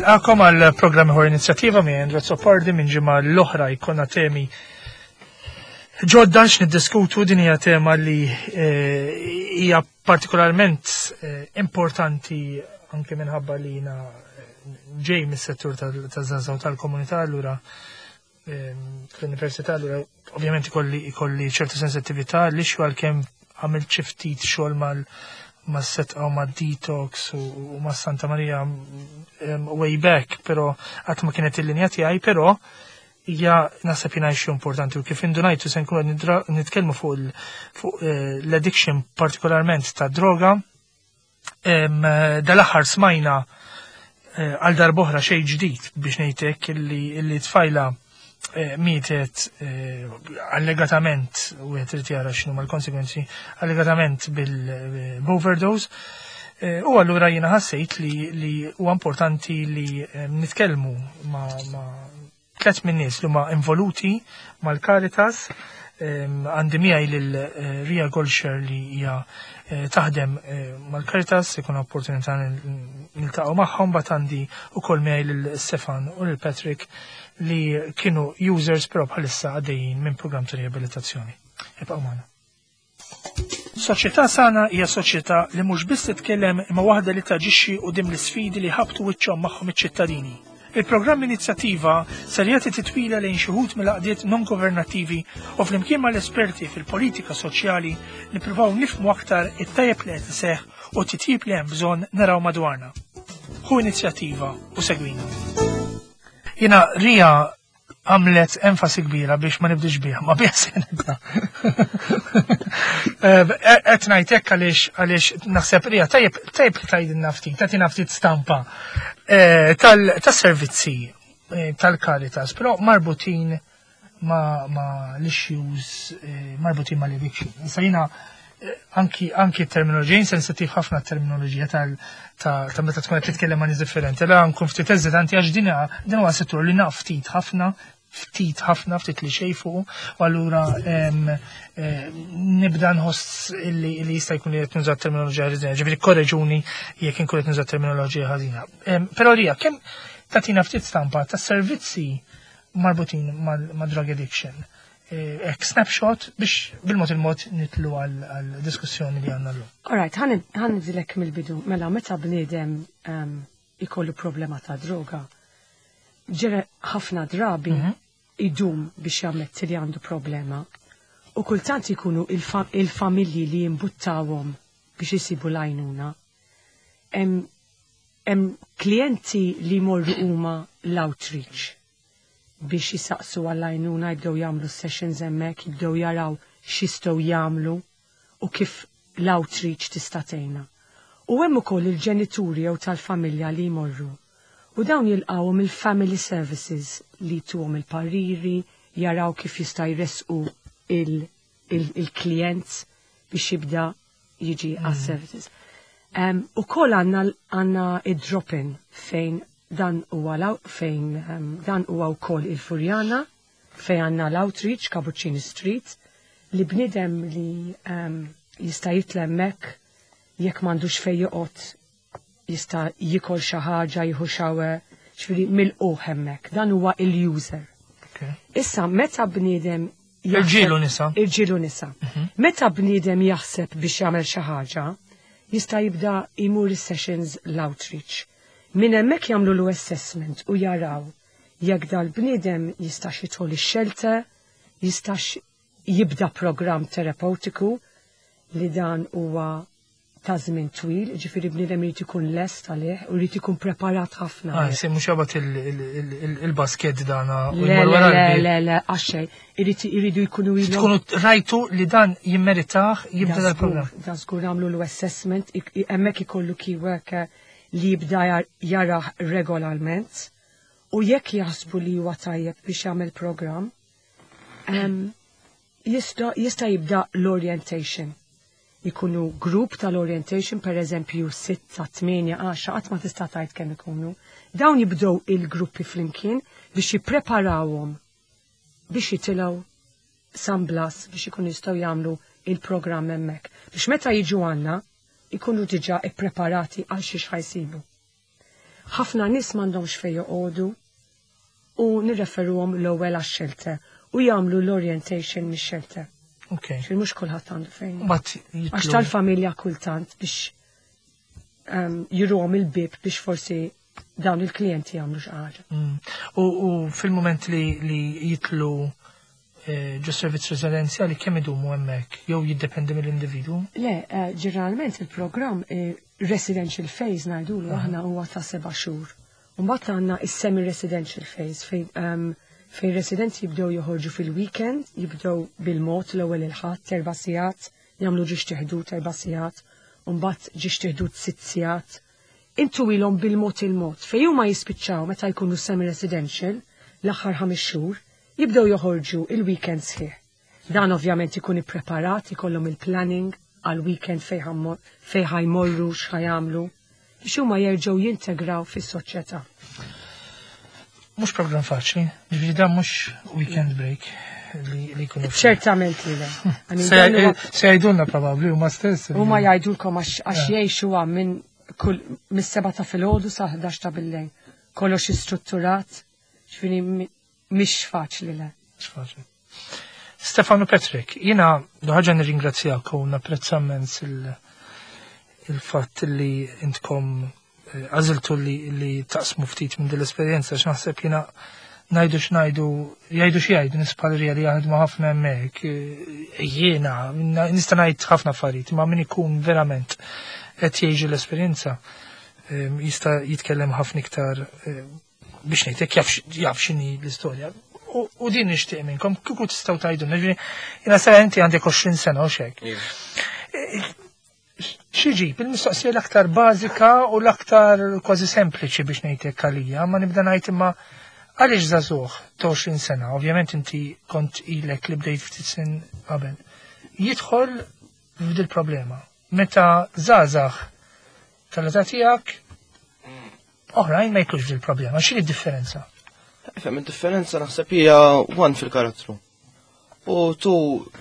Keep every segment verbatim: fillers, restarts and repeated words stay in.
nilqakom għal programm ħor inizjattiva minn Red Soppardi minn ġimgħa l-oħra jkollna temi ġodda x'niddiskutu din hija tema li hija partikolarment importanti anke minħabba li jiena ġej mis-settur taż-żgħażagħ tal-komunità allura fl-università allura ovvjament ikolli ċertu sensittività li xogħol kemm għamilt xi ftit xogħol mal ma setqaw ma detox u ma Santa Maria way back, pero għat ma kienet il-linja tiegħi, pero hija naħseb jingħid xi importanti u kif indunajtu se nkunu nitkellmu fuq l-addiction partikolarment ta' droga. Dal-aħħar smajna għal darb'oħra xejn ġdid biex ngħidlek illi tfajla mietet allegatament u għet irid jara x'inhu mal-konsekwenzi allegatament bil-overdose u allura jiena ħassejt li huwa importanti li nitkellmu ma' tliet min nies li huma involuti mal-Caritas għandi miegħi lil Ria Golsher li hija taħdem mal-Caritas ikun opportunità niltaqgħu magħhom bagħad għandi wkoll miegħi lil Stefan u lil Patrick li kienu users però bħalissa għaddejjin minn programm ta' riabilitazzjoni. Ibqgħu magħna. Soċjetà sana hija soċjetà li mhux biss titkellem imma waħda li taġixxi quddiem l-isfidi li ħabtu wiċċhom magħhom iċ-ċittadini. Il-programm Inizjattiva ser jagħti titwila lejn xi wħud mill-għaqdiet non-governattivi u flimkien mal-esperti fil-politika soċjali nippruvaw nifhmu aktar it-tajjeb li qed iseħħ u t-titjib li hemm bżonn naraw madwarna. Ħu Inizjattiva u segwina. Jina Rija għamlet enfasi kbira biex ma nibdix biha, ma biha se nibda. Qed ngħid hekk għaliex għaliex naħseb Rija tajjeb tajjeb li tgħidilna ftit, tagħtina ftit stampa tas-servizzi tal-Caritas, però marbutin ma' l-issues marbutin ma' l-eviction. Issa jiena anki anki terminoloġija insensittiv ħafna terminoloġija tal ta' meta tkun qed titkellem ma' nies differenti. La nkun ftit eżitanti għax din din huwa settur li naf ftit ħafna, ftit ħafna, ftit li xejn fuq, u allura nibda nħoss li jista' jkun li qed nuża terminoloġija ħażina, ġifieri korreġuni jekk inkun qed nuża terminoloġija ħażina. Però Rija, kemm tagħtina ftit stampa tas-servizzi marbutin ma' drug addiction. Ek snapshot biex bil-mod il-mod nitlu għal-diskussjoni li għanna l-lum. Alright, ħan nidilek mill-bidu, mela meta bniedem ikollu problema ta' droga, ġere ħafna drabi idum biex jammet li għandu problema u kultant ikunu il-familji li jimbuttawhom biex jisibu lajnuna. Hemm klienti li morru huma l-outreach biex jisaqsu għall-għajnuna jibdew jagħmlu sessions hemmhekk, jibdew jaraw x'jistgħu jagħmlu u kif l-outreach tista' tgħinha. U hemm ukoll il-ġenituri jew tal-familja li jmorru. U dawn jilqgħuhom il-family services li tuhom il-pariri, jaraw kif jista' jresqu il-klient biex jibda jiġi għas-services. Ukoll għandna id-drop-in fejn dan huwa fejn dan huwa wkoll il-Furjana fejn għandna l-outreach Cappuccini Street li bniedem li jista' jitla hemmhekk jekk m'għandux fejn joqgħod jista' jikol xi ħaġa jieħu xawer ġifieri milquh hemmhekk. Dan huwa il-user. Issa meta bniedem irġielu nisa. Irġielu nisa. Meta bniedem jaħseb biex jagħmel xi ħaġa jista' jibda jmur is-sessions l-outreach. Min hemmhekk jagħmlu l-assessment u jaraw jekk dal-bniedem jistax jidħol ix-shelter, jistax jibda programm terapeutiku li dan huwa ta' żmien twil, ġifieri bniedem irid ikun lest għalih u jrid ikun preparat ħafna. Ah, se mhux jabgħat il-basket dana u Le le le le għaxej, iridu jkunu ilhom. Tkunu rajtu li dan jimmeritah jibda dal-programm. Dan żgur nagħmlu l-assessment, hemmhekk ikollu key worker li jibda jaraħ regolarment u jekk jaħsbu li huwa tajjeb biex jagħmel programm, jista' jibda l-orientation. Ikunu grupp tal-orientation, per eżempju sitta, tminja, għaxa, qatt ma tista' tgħid kemm ikunu. Dawn jibdew il-gruppi flimkien biex jippreparawhom biex jitilgħu samblas biex ikunu jistgħu jagħmlu il-programm hemmhekk. Biex meta jiġu għandna ikunu diġà ippreparati għal xi ħajsibu. ħafna nies m'għandhomx fejn joqogħdu u nirreferuhom l-ewwel għax-shelter u jagħmlu l-orientation mix-shelter. Okay. Xi mhux kulħadd għandu fejn. Għax Għax tal-familja kultant biex um, juruhom il-bib biex forsi dawn il-klijenti jagħmlu xi ħaġa. U, u fil-moment li, li jitlu eh, ġo servizz residenzjali kemm idumu hemmhekk jew jiddependi mill-individu? Le, uh, ġeneralment il-programm eh, residential phase ngħidulu aħna huwa ta' seba' xhur. U mbagħad għandna is-semi-residential phase fejn um, fejn residenti jibdew joħorġu fil-weekend, jibdew bil-mod l-ewwel il-ħadd erba' sigħat, jagħmlu ġiex teħdut erba' sigħat, u mbagħad ġiex teħdut sitt sigħat. Intu ilhom bil-mod il-mod. Fejn huma jispiċċaw meta jkunu semi-residential l-aħħar ħames xhur, jibdew joħorġu il-weekend sħiħ. Dan ovvjament ikun ippreparat, ikollhom il-planning għal-weekend fejn ħajmorru x'ħajamlu biex huma jerġgħu jintegraw fis-soċjetà. Mhux program faċli, ġifieri dan mhux weekend break li li jkunu. Ċertament li le. Se jgħidulna probabbli huma stess. Huma jgħidulkom għax jgħixu minn kull mis-seba' ta' filgħodu sa ħdax ta' billejl. Kollox istrutturat, ġifieri mhix faċli le. Mhux faċli. Stefano Petrik, jiena ħaġa nirringrazzjak u napprezzament il-fatt li intkom għaziltu li, li taqsmu ftit minn dil-esperienza, x'naħseb jiena ngħidu x'ngħidu, jgħidu xi jgħidu nispalerija li jaħdmu ħafna hemmhekk. Jiena nista' ngħid ħafna affarijiet, ma min ikun verament qed jgħixi l-esperjenza jista' jitkellem ħafna iktar biex ngħidlek jaf x'inhi l-istorja. U din nixtieq minnkom kieku tistgħu tgħidulna, jiena sara inti għandek għoxrin sena u x'hekk. Xieġib, il-mistoqsija l-aktar bażika u l-aktar kważi sempliċi biex ngħidlek għalija, ma nibda ngħid imma għaliex żagħżugħ ta' għoxrin sena, ovvjament inti kont ilek li bdejt ftit sin qabel. Jidħol f'dil problema. Meta żgħażagħ tal-età tiegħek oħrajn ma jkunx f'dil problema. X'inhi d-differenza? Fem id-differenza naħseb hija one fil-karattru. U tu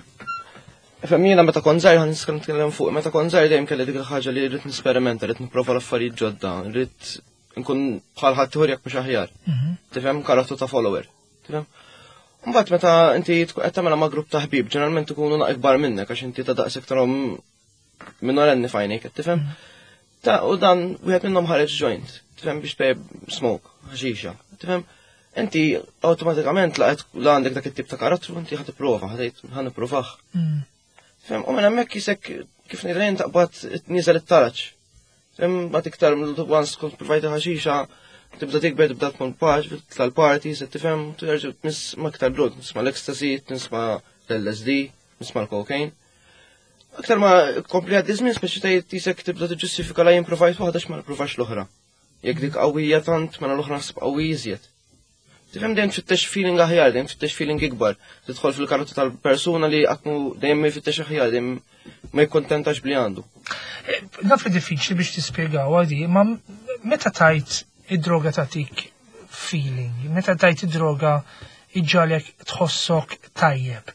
Fem jiena meta kont żgħir ħan nitkellem nitkellem fuq, meta kont żgħir dejjem kelli dik il-ħaġa li rrid nisperimenta, rrid nipprova l-affarijiet ġodda, rrid nkun bħal ħadd ieħor mhux aħjar. Tifhem karattru ta' follower. Tifhem? Mbagħad meta inti qed tagħmilha ma' grupp ta' ħbieb, ġeneralment ikunu ikbar minnek għax inti ta' daqs iktarhom minorenni fajnik, tifhem? Ta' u dan wieħed minnhom ħareġ joint, tifhem biex tbejb smoke, ħaxixa, tifhem? Inti awtomatikament laqgħet la għandek dak it-tip ta' karattru, inti ħad tipprova, ħad nipprovah. Fem, u minn hemmhekk jisek kif ngħidlejn taqbad nieżel it-taraġġ. Fem, ma tiktar once kont provajta ħaxixa, tibda tikber tibda tkun paġ, titla l-parties, tifhem, terġa' nisma' aktar drog, nisma' l-ecstasy, nisma' l-L S D, nisma' l-cocaine. Aktar ma kompli għaddi żmien speċi tgħid jisek tibda tiġġustifika la jien provajt waħda x'ma nippruvax l-oħra. Jekk dik qawwija tant mela l-oħra naħseb qawwi iżjed. Tifhem dejjem tfittex feeling aħjar, dejjem tfittex feeling ikbar. Tidħol fil-karotta tal-persuna li qatt dejjem ma jfittex aħjar, dejjem ma jikkontentax bli għandu. Naf li diffiċli biex tispjegaw għadi, ma meta tajt id-droga tagħtik feeling, meta tajt id-droga iġġalek tħossok tajjeb.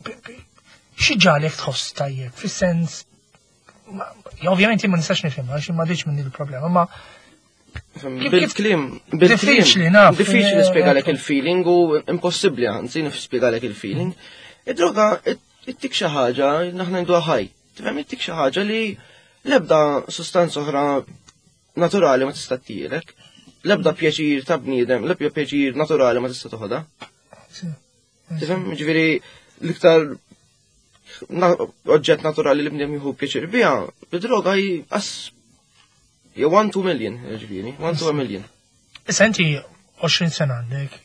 Xi ġalek tħoss tajjeb, fis-sens ovvjament ma nistax nifhimha għax ma diċ minn il-problema, ma Bil-klim, bil-klim, diffiċli nispjegalek il-feeling u impossibbli anzi nispjegalek il-feeling. Id-droga ittik xi ħaġa naħna ngħiduha ħaj. Tifhem ittik xi ħaġa li l-ebda sustanza oħra naturali ma tista' ttielek, l-ebda pjaċir ta' bniedem, l-ebda pjaċir naturali ma tista' toħodha. Tifhem, jiġifieri l-iktar oġġett naturali li bniedem jieħu pjaċir biha, id-droga hi Ja one two million, ġifiri, one to a million. Issa inti għoxrin sena għandek,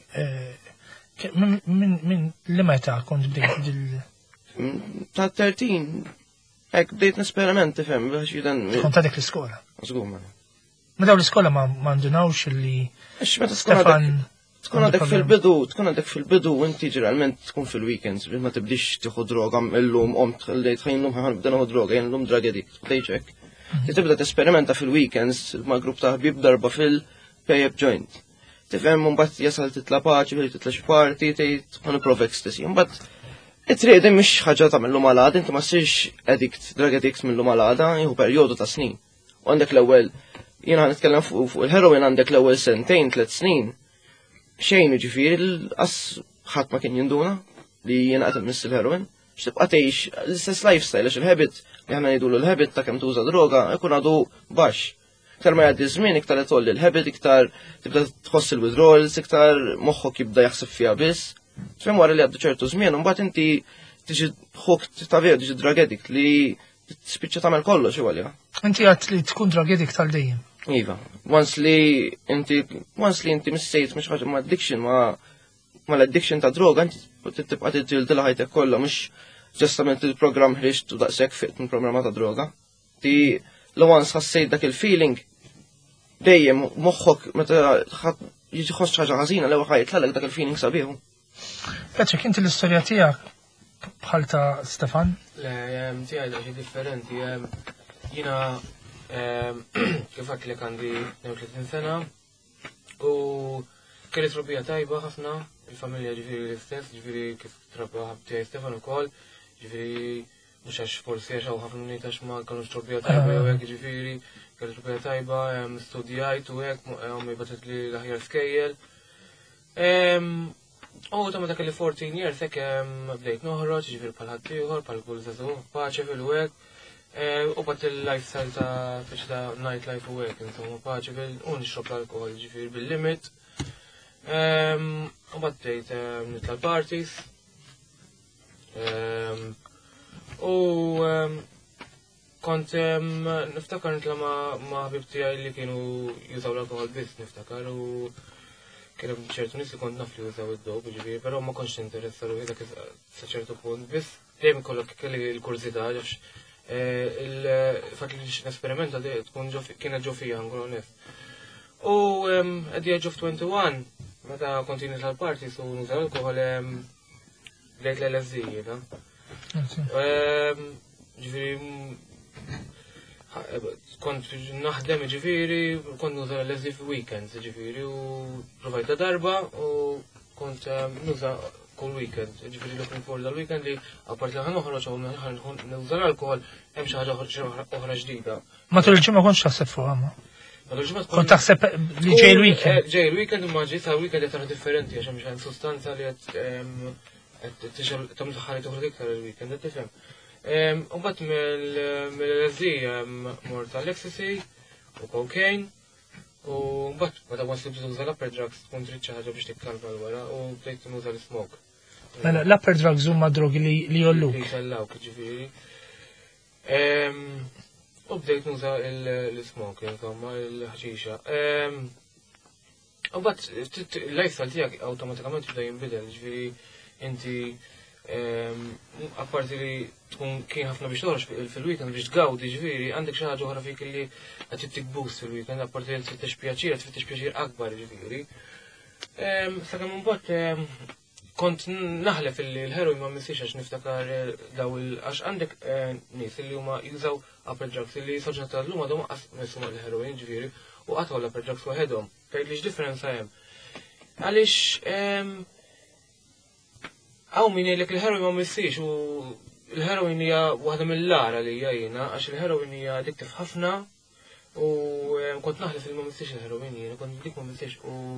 minn li meta kont bdejt dil... Ta' thirteen, ek bdejt n-esperiment, tifhem, biex jidan... Kont għadek l-iskola? Żgur ma. Ma daw l-iskola ma mandunawx li... Ix meta Stefan... Tkun għadek fil-bidu, tkun għadek fil-bidu, inti ġeneralment tkun fil-weekends, biex ma tibdix tieħu droga, illum, omt, l-lejt, ħajn l-lum ħan bdena droga, jen l-lum drug addict, bdejċek. Tibda t-esperimenta fil-weekends ma' grupp ta' ħbib darba fil-pay-up joint. Tifhem mbagħad jasal titla paċi, fil titla xi party, tgħid ħa nipprova ecstasy. Mbagħad it-triq din mhix ħaġa tagħmel malada, inti ma ssirx addict, drug addict minnu malada, jieħu perjodu ta' snin. U għandek l-ewwel jiena nitkellem fuq il-heroin għandek l-ewwel sentejn, tliet snin. Xejn ġifieri l-qas ħadd ma kien jinduna li jiena qed immiss il-heroin. X'tibqa' tgħix l-istess lifestyle għax il-habit li aħna ngħidulu l-habit ta' kemm tuża droga ikun għadu baxx. Iktar ma jgħaddi żmien iktar itolli l-habit, iktar tibda tħoss il-withdrawals, iktar moħħok jibda jaħseb fiha biss. Tfhem wara li għaddu ċertu żmien, u mbagħad inti tiġi hooked ta' veru tiġi drug addict li tispiċċa tagħmel kollox iwalja. Inti għad li tkun drug addict tal-dejjem. Iva, once li inti once li inti missejt mhux ħaġa ma' addiction ma' ma' l-addiction ta' droga inti tibqa' tiġġieldi ħajtek kollha mhux ġustament il-programm ħriġt u daqshekk fiqt minn programma ta' droga. Ti l once ħassejt dak il-feeling dejjem moħħok meta jiġi ħoss ħaġa ħażina l-ewwel ħajtlalek dak il-feeling sabiħu. Patrick, inti l-istorja tiegħek bħal ta' Stefan? Le, tiegħi xi differenti. Jiena kif għadt li għandi tletin sena u kelli trobbija tajba ħafna, il-familja ġifieri l-istess, ġifieri kif trabba ħabb tiegħi Stefan ukoll, ġifieri mhux għax forsi għax hawn ħafna nies għax ma kellux trobbija tajba jew hekk ġifieri kelli trobbija tajba, studjajt u hekk ommi batet li l-aħjar skejjel. U ta' meta kelli fourteen years hekk bdejt noħroġ, ġifieri bħal ħadd ieħor, bħal kull żagħżugħ, paċevil u hekk. U bat il-lifestyle ta' fiċ ta' nightlife u hekk, insomma paċevil, u nixrob l-alkohol ġifieri bil-limit. U bat bdejt nitla l-parties. U kont niftakar nitla ma' ħbib tiegħi li kienu jużaw l-alkohol biss niftakar u kien hemm ċertu nies li kont naf li jużaw id-dob, ġifieri, però ma kontx interessa ruħi dak sa ċertu punt, biss dejjem ikollok kelli l-kurzità għax il-fatt li n-esperimenta tkun kienet ġo fija nkun onest. U għeddi ġo f'21, meta kontinit tal-parties u nuża l-alkohol bdejt l-L S D jiena. Ġifieri kont naħdem ġifieri, kont nuża l-L S D fi weekends ġifieri u provajta darba u kont nuża kull weekend, ġifieri looking forward dal-weekend li apart li ħan noħroġ u nuża l-alkohol hemm xi ħaġa oħra ġdida. Matul il-ġimgħa kontx taħseb fuqha ma. Kont taħseb li ġej il-weekend. Ġej il-weekend imma ġej ta' weekend qed tara differenti għax hemm xi sustanza li qed tixel tagħmel ħalli toħroġ iktar il-weekend qed tifhem. U mbagħad mill-L S D mort tal-ecstasy u cocaine u mbagħad meta once li tuża l-upper drugs tkun trid xi ħaġa biex tikkalma l-wara u bdejt nuża l-smoke. Mela l-upper drugs huma drogi li jolluk. Li jxellawk ġifieri. U bdejt nuża l-smoke, insomma, l-ħaxixa. U mbagħad il-lifestyle tiegħek awtomatikament jibda jinbidel, ġifieri inti apparti li tkun kien ħafna biex toħroġ fil-weekend biex tgawdi ġifieri għandek xi ħaġa oħra fik li qed tittik boost fil-weekend apparti li tfittex pjaċir, tfittex pjaċir akbar ġifieri. Sakemm imbagħad kont naħlef li l-heroin ma missiex għax niftakar daw għax għandek nies li huma jużaw upper drugs li soġġa tal-lum għadhom qasmu l-heroin ġifieri u qatgħu l-upper drugs waħedhom. Tgħidlix differenza hemm. Għaliex għaw min jgħidlek il-heroin ma missiex u il-heroin hija waħda mill-lara li hija jiena għax il-heroin hija addictive ħafna u kont naħlef li ma missiex il-heroin jiena, kont dik ma missiex u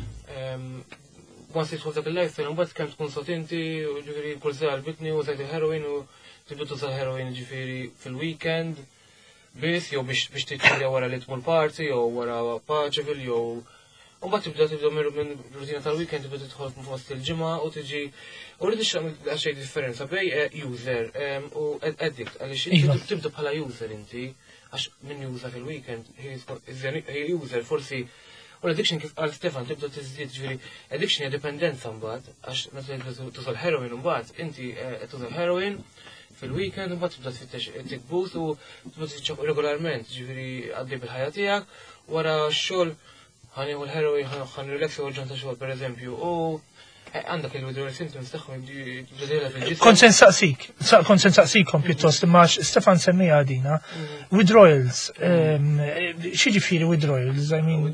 once tidħol dak il-lifestyle mbagħad kemm tkun sotinti u ġifieri kull sera bitni u żejt il-heroin u tibda tuża l-heroin ġifieri fil-weekend biss jew biex biex tiċċirja wara li tmur party jew wara paċevil jew u mbagħad tibda tibda minn rutina tal-weekend tibda tidħol fost il-ġimgħa u tiġi u rridix għamil xejn differenza bej user u addict għaliex inti tibda bħala user inti għax min juża fil-weekend hi user forsi u l-addiction kif qal Stefan tibda tiżdied ġifieri addiction hija dipendenza mbagħad għax meta tuża l-heroin mbagħad inti qed tuża l-heroin fil-weekend mbagħad tibda tfittex tik boost u tibda tiċċoq regolarment ġifieri għaddej bil-ħajja tiegħek wara x-xogħol ħanieħu l-heroin ħan relax u ġanta xogħol pereżempju u għandek il-withdrawal symptoms tagħhom jibdilha fil-ġisem. Kont se nsaqsik, kont se nsaqsikom pjuttost imma Stefan semmija għadina. Withdrawals, xi ġifieri withdrawals? I mean,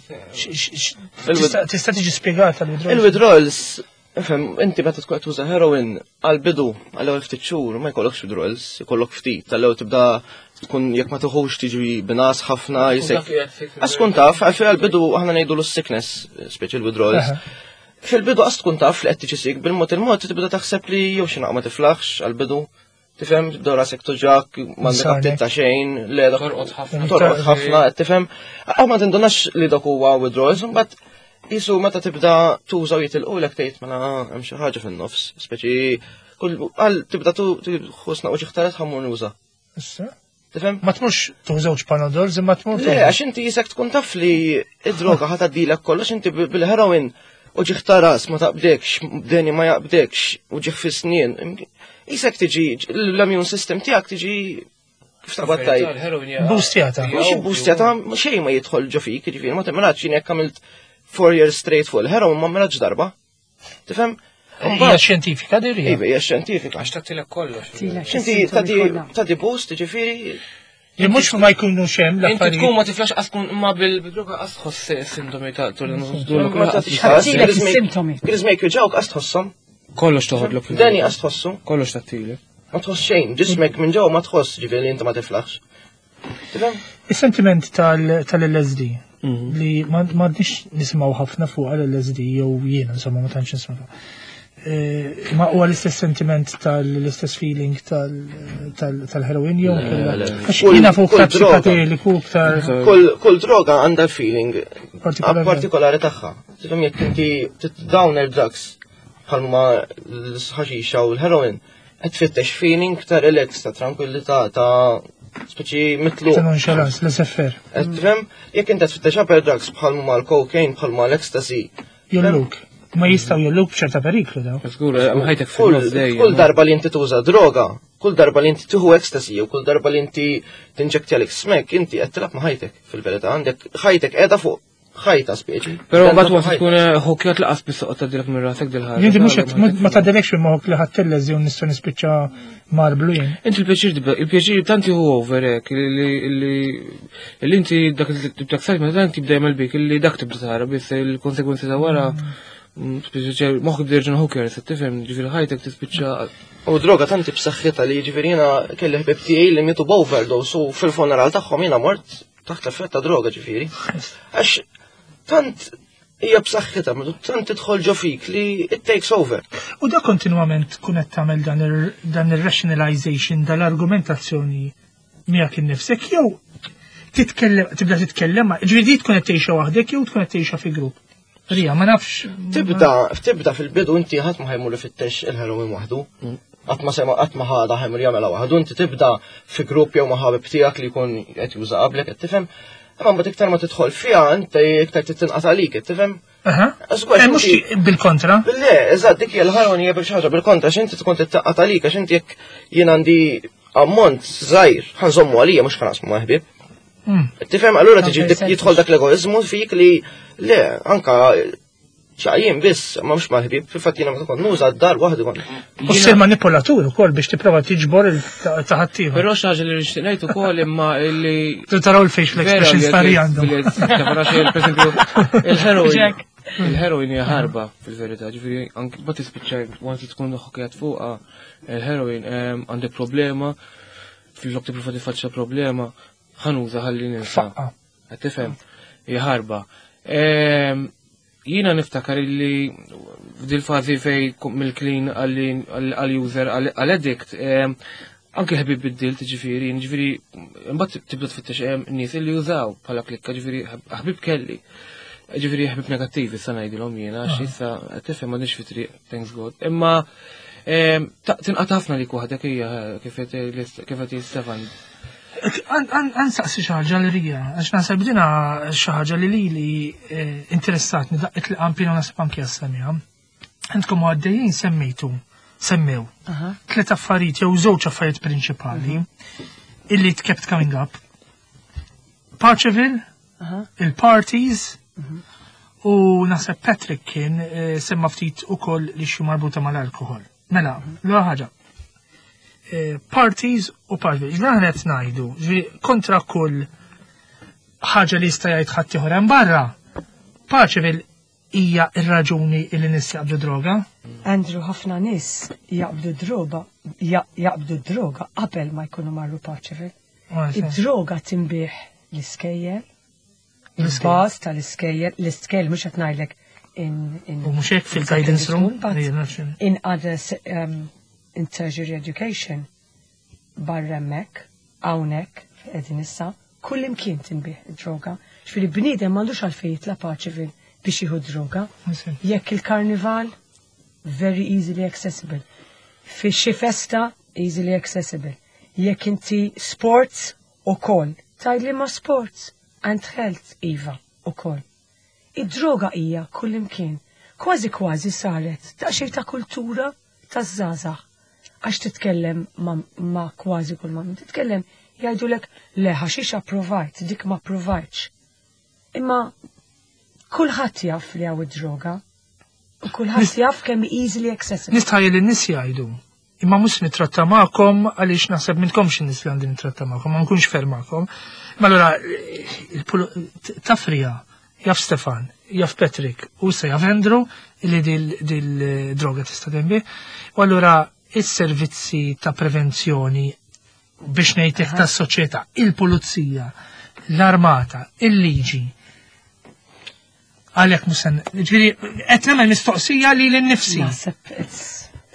tista' tiġi spjegata l-withdrawals? Il-withdrawals, ifhem, inti meta tkun qed tuża heroin għall-bidu għall-ewwel ftit xhur ma jkollokx withdrawals, ikollok ftit, tal-ewwel tibda tkun jekk ma tieħux tiġi binas ħafna jisek. Għas tkun taf. taf, għalfej għal-bidu aħna ngħidu l-sickness, speċi l-withdrawals. Fil-bidu għas tkun taf li qed tiġi sik bil-mod il-mod tibda taħseb li jew xi ma tiflaħx għal-bidu. Tifhem, tibda rasek tuġak, m'għandek apptit ta' xejn, le dak Torqod ħafna. torqod ħafna, tifhem. Aw ma tindunax li dak huwa withdrawals, imbagħad jisu meta tibda tużaw jitilqulek tgħid mela hemm xi ħaġa fin-nofs, speċi kull għal tibda tu ħusna u xiħtaret ħammur nuża. Issa? Tifhem? Ma tmux tużawx Panadols imma tmur. Le, għax inti jisek tkun taf li id-droga ħataddilek kollox inti bil-heroin u ġiħ ras ma taqbdekx, bdeni ma jaqbdekx u ġiħ fi snien. Jisek tiġi l-immune system tiegħek tiġi kif taqbattaj. Boostjata. Mhux boostjata, xejn ma jidħol ġo fik, jiġifieri ma temmelakx jien jekk għamilt four years straight fuq il-heroin ma melax darba. Tifhem? Hija xjentifika dirja. Iva, hija xjentifika. Għax tagħtilek kollox. Xinti tagħti boost, ġifieri. Mhux ma jkunu xem Inti tkun l-affarijiet. ma tiflax qas ma bil-droga qas tħoss sintomi ta' Sintomi. Grizmek juġawk qas tħossom. kollox toħodlok. Dani qas tħossu. Kollox tagħtilek. Ma tħoss xejn, ġismek minn ġew ma tħoss ġifieri li inti ma tiflaħx. Tifhem? Is-sentiment tal-L S D li ma m'għandix nisimgħu ħafna fuq l-L S D jew jiena insomma ma tantx nisma'. Ma huwa l-istess sentiment tal-istess feeling tal-heroin jew għax jiena fuq ta' psikadeliku iktar. Kull droga għandha feeling partikolari tagħha. Tifhem jekk inti downer drugs bħalma l-ħaxixa u l-heroin qed tfittex feeling ta' relax, ta' tranquillità, ta' speċi mitlu. Ta' nonchalance, laissez-faire. Tifhem jekk inti tfittex upper drugs bħalma l-cocaine, bħalma l-ecstasy. Jolluk. Ma jistaw jolluk b'ċerta periklu daw. Żgur, ħajtek Kull darba li inti tuża droga, kull darba li inti tuħu ecstasy u kull darba li inti tinġekti għalik smek, inti qed tilab ma' ħajtek fil-verità, għandek ħajtek qiegħda fuq ħajta speċi. Però mbagħad waqt tkun ħokjat laqas bis-soqgħod tagħdilek minn rasek dil-ħaġa. Jinti mhux ma tagħdilekx minn moħħok li ħattellez jew nistgħu nispiċċa marblu jien. Inti l-pjaċir il-pjaċir tanti huwa over hekk li inti dak li tibda ksajt meta inti tibda jagħmel bik li dak tibda tara biss il-konsegwenzi ta' wara moħħok bda jerġa' hokjer se tifhem ġifieri ħajtek tispiċċa. U droga tanti b'saħħitha li ġifieri jiena kelli ħbieb tiegħi li mietu b'overdose u fil-funeral tagħhom jiena mort taħt l-effett ta' droga ġifieri. Għax tant hija b'saħħitha, tant tidħol ġo fik li it takes over. U da kontinwament tkun qed tagħmel dan ir-rationalization dal-argumentazzjoni miegħek innifsek jew titkellem tibda titkellem, ġifieri tkun qed tgħixha waħdek jew tkun qed tgħixha fi grupp. Rija, ma nafx. Tibda, tibda fil-bidu inti ħadd ma ħajmur li fittex il-heroin waħdu. Qatt ma sema qatt ma ħada ħajmur jagħmilha waħdu, inti tibda fi grupp jew ma' ħabib tiegħek li jkun qed juża qablek, qed tifhem. Imma mbagħad iktar ma tidħol fiha inti iktar titinqata' għalik, qed tifhem. Mhux bil-kontra. Le, eżatt dik hija l-heroin hija biex ħaġa bil-kontra x'inti tkun tittaqgħat għalik għax inti jekk jien għandi ammont żgħir ħanżommu għalija mhux ħanaqsmu ma' ħbieb. Tifhem allura tiġi jidħol dak l-egoizmu fik li le anka ċaqjien biss ma mhux mal-ħbieb fil-fatt jiena ma tkun nuża d-dar waħdu kon. U ssir manipolatur ukoll biex tipprova tiġbor il-taħattieħor. Però xi ħaġa li nixtieq ngħid ukoll imma li taraw il-facial expressions tari għandhom. Il-heroin il-heroin hija ħarba fil-verità, ġifieri anke ma tispiċċa once tkun ħokjat fuqha il-heroin għandek problema fil-lok tipprova tiffaċċja problema ħanuża ħalli ninsa. Qed tifhem hija ħarba. Jiena niftakar li f'dil fażi fej mill-clean għall-user għall-addict anke ħbib bid-dil ġifieri, ġifieri imbagħad tibda tfittex nies li jużaw bħala klikka ġifieri ħbib kelli. Ġifieri ħbib negattivi sa ngħidilhom jiena għax issa qed tifhem m'għandix fi triq, thanks God. Imma tinqata' ħafna lik waħdek hija kif qed Stefan. Għansaqsi xaħġa li rija, għax nasab dina xaħġa li li li interessatni daqqet li għampina u nasib anki għassamija. Għandkom għaddejjien semmejtu, semmew, tlet affarijiet jew żewġ affarijiet prinċipali illi kept coming up. Parcheville, il-parties, u nasab Patrick kien semma ftit ukoll li xi marbuta mal-alkohol. Mela, l-ħaġa. Parties u parties. Ġdan qed ngħidu, kontra kull ħaġa li jista' jgħid ħadd ieħor hemm barra. Parcheville hija r-raġuni li nies jaqbdu droga. Andrew ħafna nies jaqbdu droga jaqbdu droga qabel ma jkunu marru Parcheville. Id-droga tinbih l-iskejjel, il-bas tal-iskejjel, l-iskejjel mhux qed ngħidlek in in U mhux hekk fil-guidance room. but Hija nafx. in other s- um, in tertiary education barra hemmhekk, hawnhekk qegħdin issa, kull imkien tinbih id-droga. X'fili bniedem m'għandux għalfejn jitla' paċi biex jieħu droga. Jekk il-karnival, very easily accessible. Fi xi festa, easily accessible. Jekk inti sports u koll, tajli ma sports, and health iva u koll. Id-droga hija kull imkien, kważi kważi saret ta' xej ta' kultura ta' żgħażagħ. Għax titkellem ma, ma kważi kull ma titkellem jgħidulek le ħaxixa provajt, dik ma provajtx. Imma kulħadd jaf li hawn id-droga u kulħadd jaf kemm easily accessible. Nistħajja li n-nis jgħidu. Imma mhux nitratta magħkom għaliex naħseb minnkomx in-nies li għandi nitratta magħkom, ma nkunx fer magħkom. Ma allura tafrija jaf Stefan, jaf Patrick u se jaf Andrew li dil-droga tista' tinbih. U allura is-servizzi ta' prevenzjoni biex ngħidlek tas-soċjetà, il-pulizija, l-armata, il-liġi. Għalhekk musen, ġifieri qed nagħmel mistoqsija li l-nifsi. Naħseb it's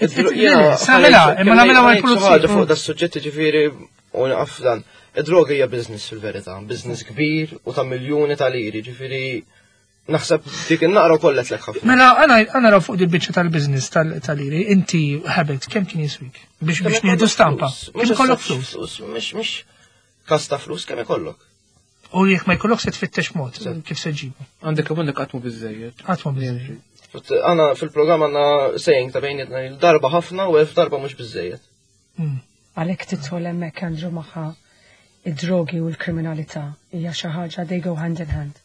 Samela, imma nagħmilha għal pulizija. ħaġa fuq da s-suġġetti ġifieri u naqaf dan. Id-droga hija business fil-verità, business kbir u ta' miljuni ta' liri, ġifieri naħseb dik in-naqra kollha tlek ħafna. Mela għana raw fuq dil-biċċa tal-business tal-liri, inti ħabet kemm kien jiswik biex biex nieħdu stampa. Kemm ikollok flus? Mhux mhux każ ta' flus kemm ikollok. U jekk ma jkollok se tfittex mod kif se ġibu. Għandek għandek għatmu biżejjed. Għatmu biżejjed. Għana fil-programm għandna saying ta' bejnietna darba ħafna u elf darba mhux biżejjed. Għalhekk titħol hemmhekk Andrew magħha id-drogi u l-kriminalità hija xi ħaġa they go hand in hand.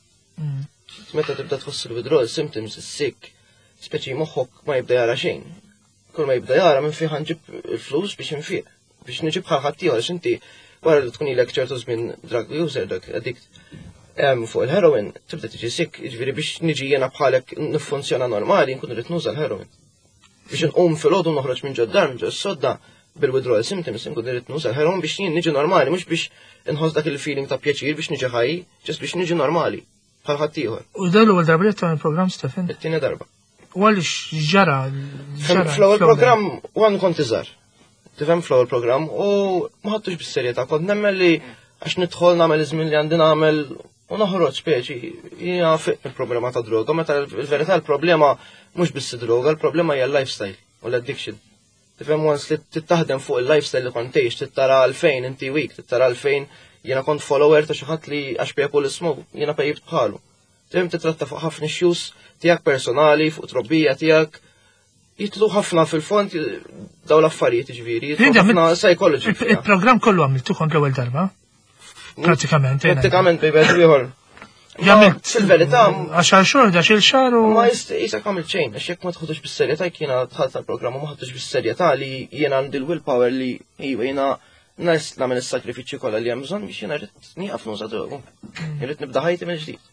Meta tibda tħoss il-withdrawal symptoms is-sick, speċi moħħok ma jibda jara xejn. Kull ma jibda jara minn fih ħanġib il-flus biex infiq, biex niġib bħal ħaddieħor għax inti wara li tkun ilek ċertu żmien drug user dak addict fuq il-heroin tibda tiġi sick, jiġifieri biex niġi jiena bħalek niffunzjona normali nkun irid nuża l-heroin. Biex inqum fil-għodu noħroġ minn ġoddar minn ġod sodda bil-withdrawal symptoms nkun irid nuża l-heroin biex jien niġi normali, mhux biex inħoss dak il-feeling ta' pjaċir biex niġi ħaj, ġest biex niġi normali. Bħal ħaddieħor. U dan l-ewwel darba li tagħmel programm Stefan? It-tieni darba. U għaliex ġara Fl-ewwel programm wan kont iżgħar. Tifhem fl-ewwel programm u ma ħadtux bis-serjetà, kont nemmen li għax nidħol nagħmel iż-żmien li għandi nagħmel u noħroġ speċi jiena fiq il-problema ta' droga, meta l-verità l-problema mhux biss droga, l-problema hija l-lifestyle u l-addiction. Tifhem once li tittaħdem fuq il-lifestyle li kont tgħix, tittara għalfejn inti weak, tittara għalfejn jiena kont follower ta' xi ħadd li għax people ismu, jiena pejjibt bħalu. Tifhem titratta fuq ħafna issues tiegħek personali, fuq trobbija tiegħek. Jitlu ħafna fil-fond daw l-affarijiet ġifieri, jitlu ħafna psychology. Il-programm kollu għamiltu kont l-ewwel darba? Pratikament. Pratikament bejbet ieħor. Jagħmel fil-verità għaxar xhur da xil xahar u ma jisek għamil ċejn, għax jekk ma tħodux bis-serjetà jiena tħadd tal-programm u ma ħadtux bis-serjetà li jiena għandi l-willpower li iva jiena nies nagħmel is-sakrifiċċji kollha li hemm bżonn biex jiena rrid nieqaf nuża drogu. Irrid nibda ħajti minn ġdid.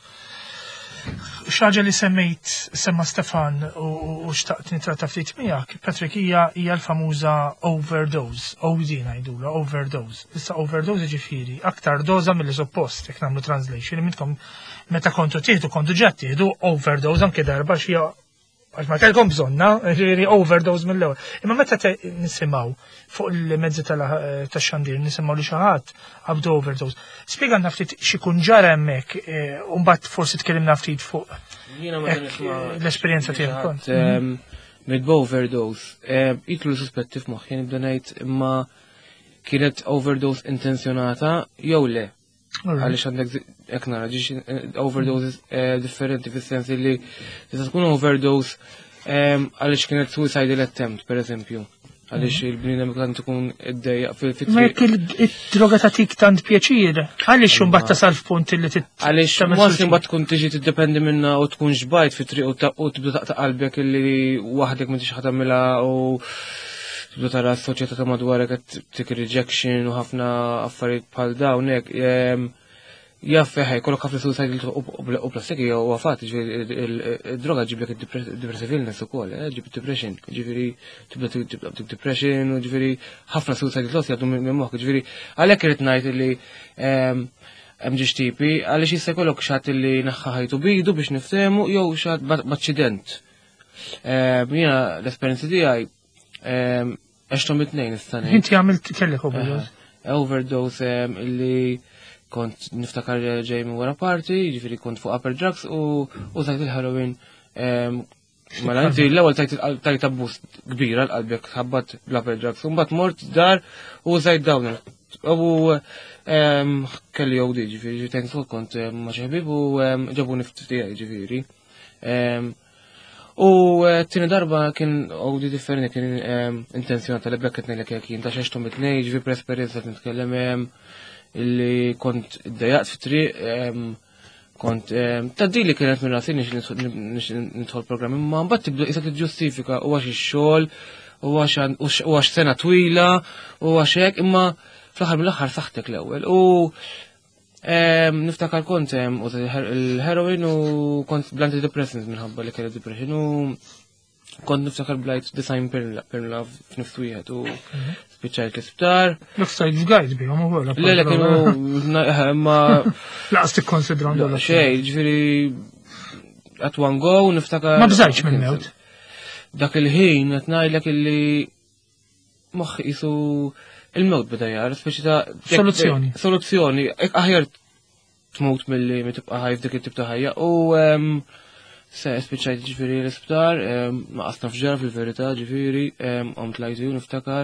xaġa li semmejt semma Stefan u xtaqt nitratta ftit miegħek, Patrick, hija hija l-famuża overdose, O D ngħidula, overdose. Issa overdose ġifieri aktar doża milli suppost jekk nagħmlu translation, mitkom meta kontu tieħdu kontu ġett tieħdu overdose anke darba xi għax ma kellkom bżonna, ġifieri overdose mill-ewwel. Imma meta nisimgħu fuq il-mezzi tax-xandir nisimgħu li xi ħadd għabdu overdose. Spjegana ftit xi kun ġara hemmhekk u mbagħad forsi tkellimna ftit fuq l-esperjenza tiegħek. Midba overdose. Jitlu suspetti f'moħħi nibda ngħid imma kienet overdose intenzjonata jew le. Għalix għandek ek nara, ġiġi overdoses differenti fil-sens li tista' tkun overdose għalix kienet suicidal attempt, per eżempju. Għalix il-bnina kan tkun id-dejja fil-fitri. Ma jekk il-droga tatik tant pjaċir, għalix un tasal f'punt li tit. Għalix mos bat tkun tiġi tiddependi minna u tkun ġbajt fitri u tibda taqta' qalbek li waħdek ma tix ħatamilha u tibda tara s-soċjetà ta' madwarek qed tik rejection u ħafna affarijiet bħal dawn hekk. Jaff feħaj, kollok ħafna suicide u plastiki u għafat, il-droga ġiblek il-depressive illness u koll, ġib depression, ġifiri, tibda depression, ġifiri, ħafna suicide loss jgħaddu minn moħk, ġifiri, għalek rrit najt li mġiġ tipi, għalix jista kollok xat li naħħaħajtu bidu biex niftemu, jew xat b'accident. Jena l-esperienzi tijaj, eċtom it-nejn istanaj. Inti għamilt kellek overdose? Overdose li kont niftakar ġej minn wara party, ġifiri kont fuq upper drugs u tajt il-heroin. Mela inti l-ewwel tajt abbuż kbira l-qalbek ħabbat bl-upper drugs, u mbagħad mort dar u żajt dawner. U kelli O D, ġifiri, tajt fuq kont ma' xi ħbieb u ġabu niftijaj, ġifiri. U t-tini darba kien O D differenti, kien intenzjonata li bekket nejlek kien ta' xeċtom it-nej, ġifiri per-esperienza nitkellem illi kont id-dajaqt fit-triq, kont taddi li kienet minn rasi nix nidħol programm, imma mbagħad tibda qisha tiġġustifika u għax ix-xogħol, u għax sena twila, u għax hekk, imma fl-aħħar mill-aħħar saħtek l-ewwel. U niftakar kont il-heroin u kont bl-antidepressants minħabba li kelli depression u kont niftakar blajt design perla f'nifs wieħed u spiċċajt l-isptar. L-offside f'gajt bihom u għola. Le, le, kienu ma. Laqs tikkonsidra għandu. Xej, ġifiri at one go niftakar. Ma bżajċ minn mewt. Dak il-ħin qed ngħidlek illi moħħ isu il-mewt beda jar, speċi ta' soluzzjoni. Soluzzjoni, aħjar tmut milli mi tibqa' ħajf dik it-tip ta' ħajja u se spiċċajt ġifiri l-isptar, ma qasna fġar fil-verità ġifiri, għomt lajtu niftakar.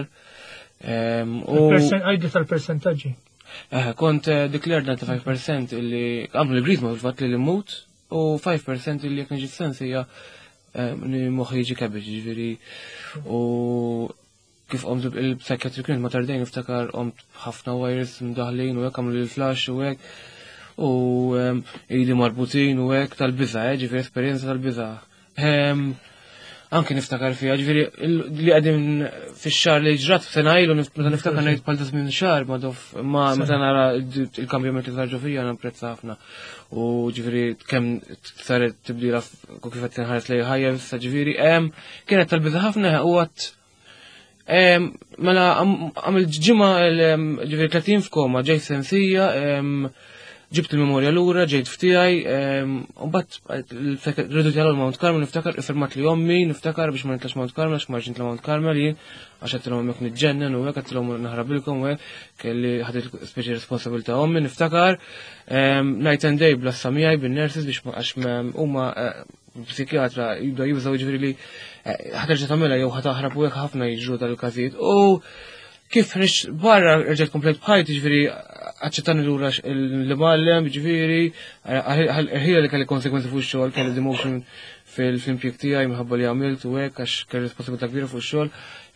Għajdi tal-percentagġi? Kont declared ninety-five percent illi għamlu l-griz ma fat li l-mut u five percent illi jek nġi f-sens hija moħħi ġi kabeġ ġifiri u kif għomt il-psychiatric unit ma tardejn niftakar għomt ħafna wires mdaħlin u jek għamlu l-flash u jek u idi marbutin u hekk tal-biża, ġifieri esperjenza tal-biża. Anke niftakar fiha, ġifieri li qegħdin fix-xahar li ġrat sena ilu meta niftakar ngħid bħal ta' żmien xahar ma meta nara il-kambjament li sarġu fija napprezza ħafna. U ġifieri kemm saret tibdila kif qed tinħares lejn ħajja issa ġifieri kienet tal-biża ħafna u għadd mela għamil ġimgħa ġifieri tletin f'koma ġej sensija ġibt il-memorja l-ura, ġejt ftijaj, u bat rridu tjalaw l-Mount Carmel, niftakar, firmat li ommi, niftakar biex ma nitlax Mount Carmel, għax marġint l-Mount Carmel jien, għax għattilom mek nitġennen u għek għattilom naħrabilkom u għek, kelli ħadet speċi responsabilta ommi, niftakar, night and day bla samijaj bin-nurses biex għax umma psikjatra jibda jibżaw ġifiri li ħaterġa tamela jew ħataħrab u għek ħafna jiġru tal-kazijiet u kif ħreġ barra rġet komplet bħajti ġifiri għacċettani l-ura l-mallem ġifiri ħira li kelli konsekwenzi fuq xogħol kelli demotion fil-impjek tiegħi minħabba li għamilt u hekk għax kelli responsabilità kbira fuq xogħol.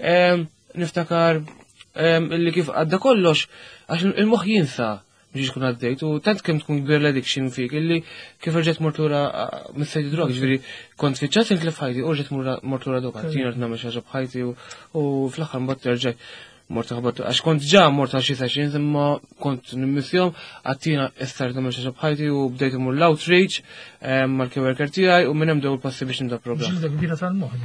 Niftakar illi kif għadda kollox għax il-moħħ jinsa biex tkun għaddejt u tant kemm tkun kbir l-addiction fik illi kif rġet mortura mis-sejdi drog ġifiri kont fiċċat intlef ħajti u rġet mortura doka tina t-namel xaġa bħajti u fl-axar mbatt rġet morta ħabat, għax kont ġa morta xi sessions imma kont nimmissjom għattina istar namel xaġa bħajti u bdejt imur l-outreach mal-kewerker tiegħi u minn hemm dew il-passi biex nibda programm. Ġilda kbira tal-moħħ.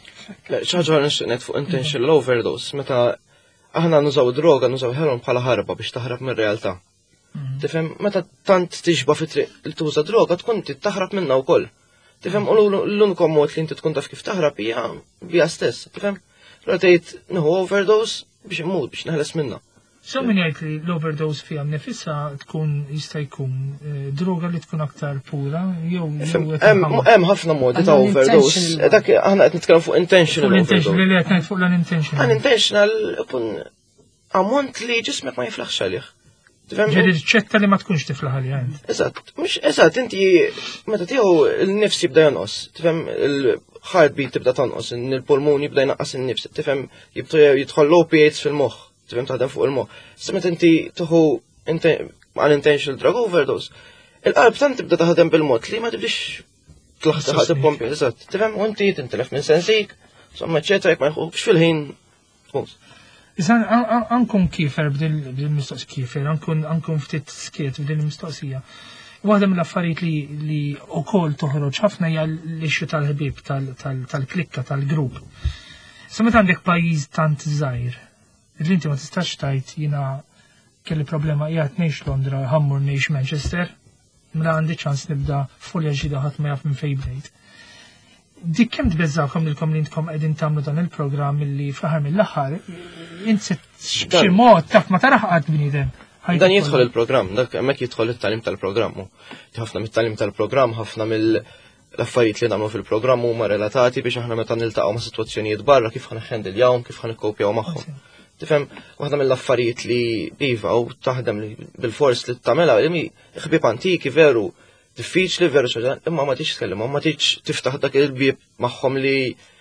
ċaġa nixtieq fuq intentional overdose meta aħna nużaw droga nużaw heroin bħala ħarba biex taħrab mir-realtà. Tifhem meta tant tixba fit-triq li tuża droga tkun taħrab minnha wkoll. Tifhem u l-uniku mod li inti tkun taf kif taħrab hija bija stess, tifhem? Allura tgħid nieħu overdose biex immut biex naħles minna. So min jgħid li l-overdose fija nifissa tkun jista' jkun droga li tkun aktar pura jew hemm ħafna modi ta' overdose. Dak aħna qed nitkellmu fuq intentional overdose. Li qed ngħid fuq l-unintentional. Unintentional ikun ammont li ġismek ma jiflaħx għalih. Ġedi ċetta li ma tkunx tiflaħ għalih għand. Eżatt, mhux eżatt inti meta tieħu l-nifs jibda jonqos, tifhem il-heartbeat tibda tonqos, il-pulmuni jibda jnaqqas in-nifs, tifhem jibda jidħol l-opiates fil-moħħ, tifhem taħdem fuq il-moħħ. Issa meta inti tieħu unintentional drug overdose, il-qalb tant tibda taħdem bil-mod li ma tibdix tlaħħaq tippompi, eżatt, tifhem u inti tintelef minn sensik, somma eċetera jekk ma jħuħx fil-ħin tmut. Issa ankum kifer b'dil-mistoqsija kifer, ankum ftit skiet b'dil-mistoqsija. Waħda mill-affarijiet li li wkoll toħroġ ħafna hija l-ixju tal-ħbieb tal-klikka tal-grupp. Sa meta għandek pajjiż tant żgħir, li inti ma tistax tajt jiena kelli problema qiegħed ngħix Londra, ħammur ngħix Manchester, mela għandi ċans nibda folja ġdida ħadd ma jaf minn fejn bdejt. Dik kemm tbeżżawkom lilkom li intkom qegħdin tagħmlu dan il-programm illi fl-aħħar mill-aħħar inti xi mod taf ma taraħ qatt bniedem. Dan jidħol il-programm, dak hemmhekk jidħol it-tagħlim tal-programm. Ħafna mit-tagħlim tal-programm, ħafna mill-affarijiet li nagħmlu fil-programm huma relatati biex aħna meta niltaqgħu ma' sitwazzjonijiet barra kif ħaneħħendiljawhom, kif ħanikkopjaw magħhom. Tifhem, waħda mill-affarijiet li iva u taħdem bil-fors li tagħmelha li ħbieb antiki veru diffiċli veru ċaġa, imma ma tiġ tkellem, ma tiġ tiftaħ dak il-bieb magħhom li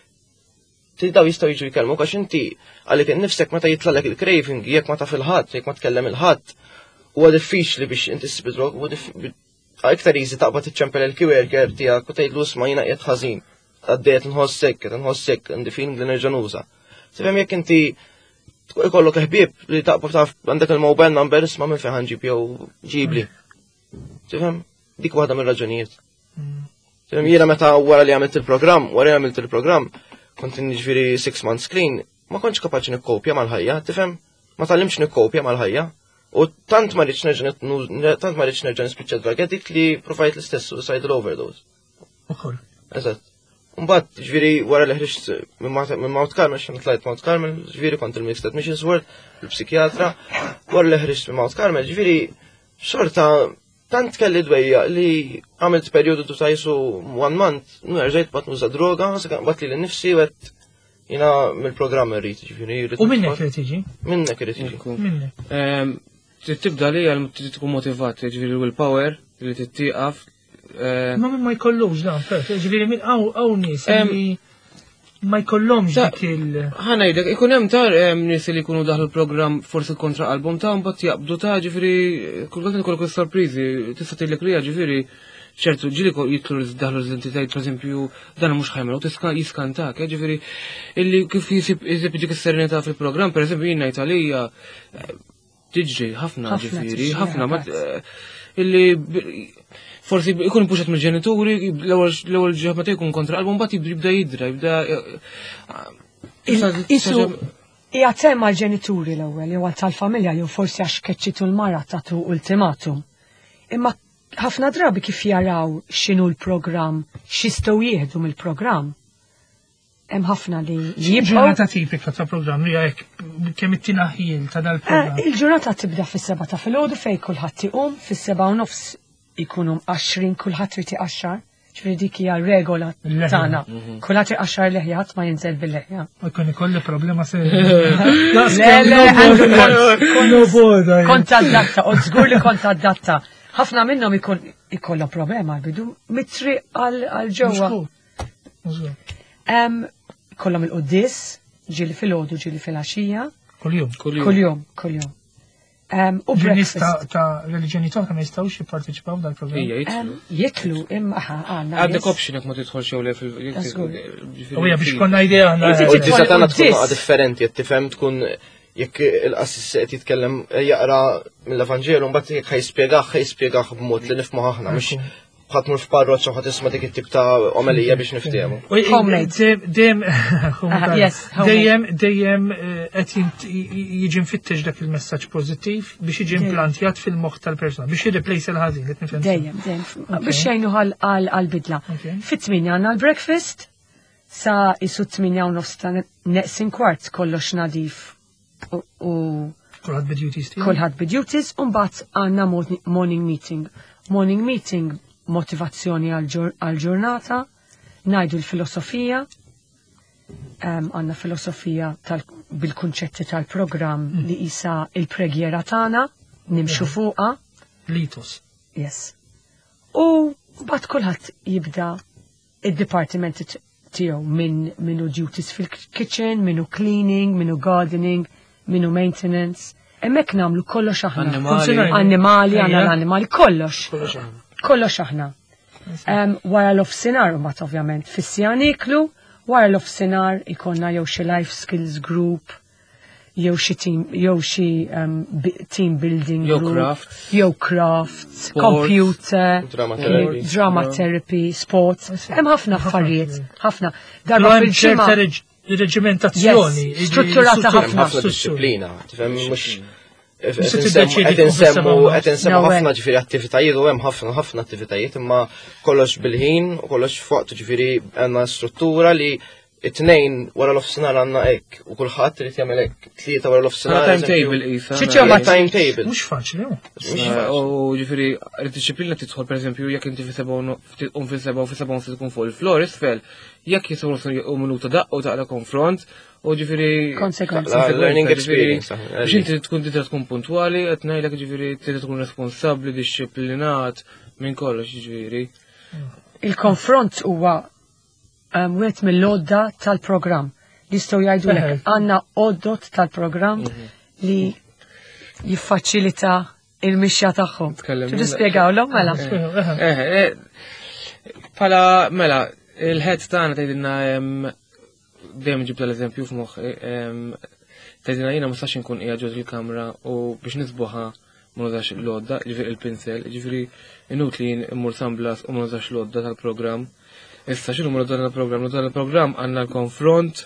daw jistgħu jiġu jkellmu għax inti għalik innifsek meta jitlalek il-craving jekk ma taf il-ħadd, jekk ma tkellem il-ħadd, huwa diffiċli biex inti ssib drog, huwa iktar easy taqbad tiċċempel il-keyworker tiegħek u tgħidlu isma' jiena qiegħed ħażin. Għaddejt nħossek, qed nħossek, għandi feeling li nerġa' nuża. Tifhem jekk inti ikollok ħbieb li taqbad taf għandek il-mobile number isma' minn fejn ħanġib jew ġibli. Tifhem? Dik waħda mir-raġunijiet. Jiena meta wara li għamilt il-programm, wara li għamilt il-programm, kont niġifieri six months clean, ma kontx kapaċi nikkopja mal-ħajja, tifhem? Ma tallimx nikkopja mal-ħajja. U tant ma rridx nerġa' tant ma rridx nerġa' nispiċċa drug addict li provajt l-istess suicidal overdose. Ukoll. Eżatt. Mbagħad ġifieri wara li ħriġt minn Mount Carmel, x'għand tlajt Mount Carmel, ġifieri kont il-Mixed Admissions Ward, il-psikjatra, wara li ħriġt minn Mount Carmel, ġifieri xorta tant kelli dwejja li għamilt periodu tu tajsu one month, nerġajt bat nuża droga, bat li l-nifsi għet jina mill-programm rrit, ġifiri. U minnek li tiġi? Minnek li tiġi. Minnek. Tibda li għal tkun motivat, ġifiri will-power, li t-tiqaf. Ma minn ma jkollux dan, ġifiri minn għaw nis, ma jkollhomx dik il. Ħana jidek, ikun hemm tar nies li jkunu daħlu l-programm forsi kontra album ta' mbagħad jaqbdu ta' ġifieri kultant ikollok sorpriżi, tista' tgħidlek li ġifieri ċertu ġieli jitlu daħlu l-identitajt pereżempju dan mhux ħajmel u tiska jiskantak, ġifieri illi kif jisib jisib dik is-serenità fil-programm, pereżempju jiena Italija tiġri ħafna ġifieri, ħafna illi forsi ikun puxat mill-ġenituri, l-ewwel ġabata jkun kontra album mbagħad jibda jidra, jibda. Isu hija tema l-ġenituri l-ewwel jew tal-familja jew forsi għax keċċitu l-mara tagħtu ultimatum. Imma ħafna drabi kif jaraw x'inhu l-programm, x'jistgħu jieħdu mill-programm. Hemm ħafna li jibqgħu. Ġurnata tipika ta' programm li hekk kemm it-tinaħjil ta' dal-programm. Il-ġurnata tibda fis-seba' ta' filgħodu fejn kulħadd iqum fis-seba' u nofs ikunu għaxrin kulħadd irid iqaxxar, ġifieri dik hija regola tagħna. Kulħadd iqaxxar leħjat ma jinżel bil-leħja. Ma jkun ikolli problema se. Le le kont adatta, u żgur li kont adatta. Ħafna minnhom ikun ikollhom problema bidu mitri għal ġewwa. Hemm kollhom il-qudies, ġieli fil-għodu, ġieli fil-għaxija. Kuljum. Kuljum, kuljum. U breakfast ta' reliġjoni toħra ma jistgħux jipparteċipaw dal-programm. Jitlu imma għandna. Għandek option jekk ma tidħolx jew le fil. U hija biex konna idea aħna. U d-disa tagħna tkun naqa' differenti, qed tifhem tkun jekk il-qassis qed jitkellem jaqra mill-Evanġelu mbagħad jekk ħajspjegah ħajspjegah b'mod li nifhmu aħna mhux ħadd mur f'parroċċa ħadd isma' dik it-tip ta' omelija biex niftiehmu. Dejjem dejjem dejjem qed jiġi mfittex dak il-messaġġ pożittiv biex jiġi implantjat fil-moħħ tal-persuna biex jirreplace il-ħażin qed nifhem. Dejjem, dejjem. Biex jgħinu għall-bidla. Fit-tmien għandna l-breakfast sa isu tminja u nofs ta' neqsin kwart kollox nadif u kulħadd bid-duties. Kulħadd bid-duties u mbagħad għandna morning meeting. Morning meeting motivazzjoni għal-ġurnata, najdu l-filosofija, għanna filosofija bil-kunċetti tal-program li jisa il-pregjera tana, nimxu fuqa. Litus. Yes. U bat kulħadd jibda id-departiment tiegħu minn minnu duties fil-kitchen, minnu cleaning, minnu gardening, minnu maintenance. Hemmhekk nagħmlu kollox aħna. Annimali, għandna l-annimali, kollox. Kollox aħna. Wara l-offsinar, mbagħad ovvjament fis-sija niklu, wara l-offsinar ikonna jew xi life skills group, jew xi team jew xi um, bi- team building Jew group, crafts. jew crafts, Sports. computer, Drama eh, therapy. drama therapy, sports. Hemm ħafna affarijiet, ħafna. Darba Darba hemm ċerta fil-ġimgħa. reġ- reġimentazzjoni. Yes, strutturata jiġi- ħafna. ħafna disciplina, tifhem mhux Mhux qed tiddeċiedi qed tkun insemmu fis-seba' qed insemmu No way. ħafna ġifieri attivitajiet u hemm ħafna ħafna attivitajiet imma kollox bil-ħin u kollox fuqtu ġifieri għandna struttura li it-tnejn wara l-offsinar għandna hekk u kulħadd irid jagħmel hekk tlieta wara l-offsinar. timetable isa. Xiċċew ma- timetable. Mhux faċli, hu. U ġifiri, il-disciplina tidħol per eżempju, jekk inti fi seba' un fi seba' u fi seba' se tkun fuq il-flor isfel, jekk jisawru u minuta daqqa u taqla konfront, u ġifiri. Konsekwenza. La- learning ġifiri, experience, Biex inti tkun titra tkun puntwali, qed ngħidlek ġifiri trid tkun responsabbli, disciplinat, minn kollox ġifiri. Il-konfront huwa um, wieħed mill-lodda tal-programm. Jistgħu jgħidulek Eħe. għandna oddot tal-programm li jiffaċilita il-mixja tagħhom. Tkellem Tidu minna- spjegawlhom mela? Eh, eh, Pala, mela, il-head tagħna tgħidilna em, dejjem ġibta l-eżempju f'moħħi, em, tgħidilna jiena ma sax inkun qiegħed ġod il-kamra u biex nisbuħha ma nużax l-lodda, ġifieri il-pinsel, ġifieri inut li immur samblas u ma nużax l-lodda tal-programm. Issa x'inhu l-lodda tal-programm? L-lodda tal-programm għandna l-konfront,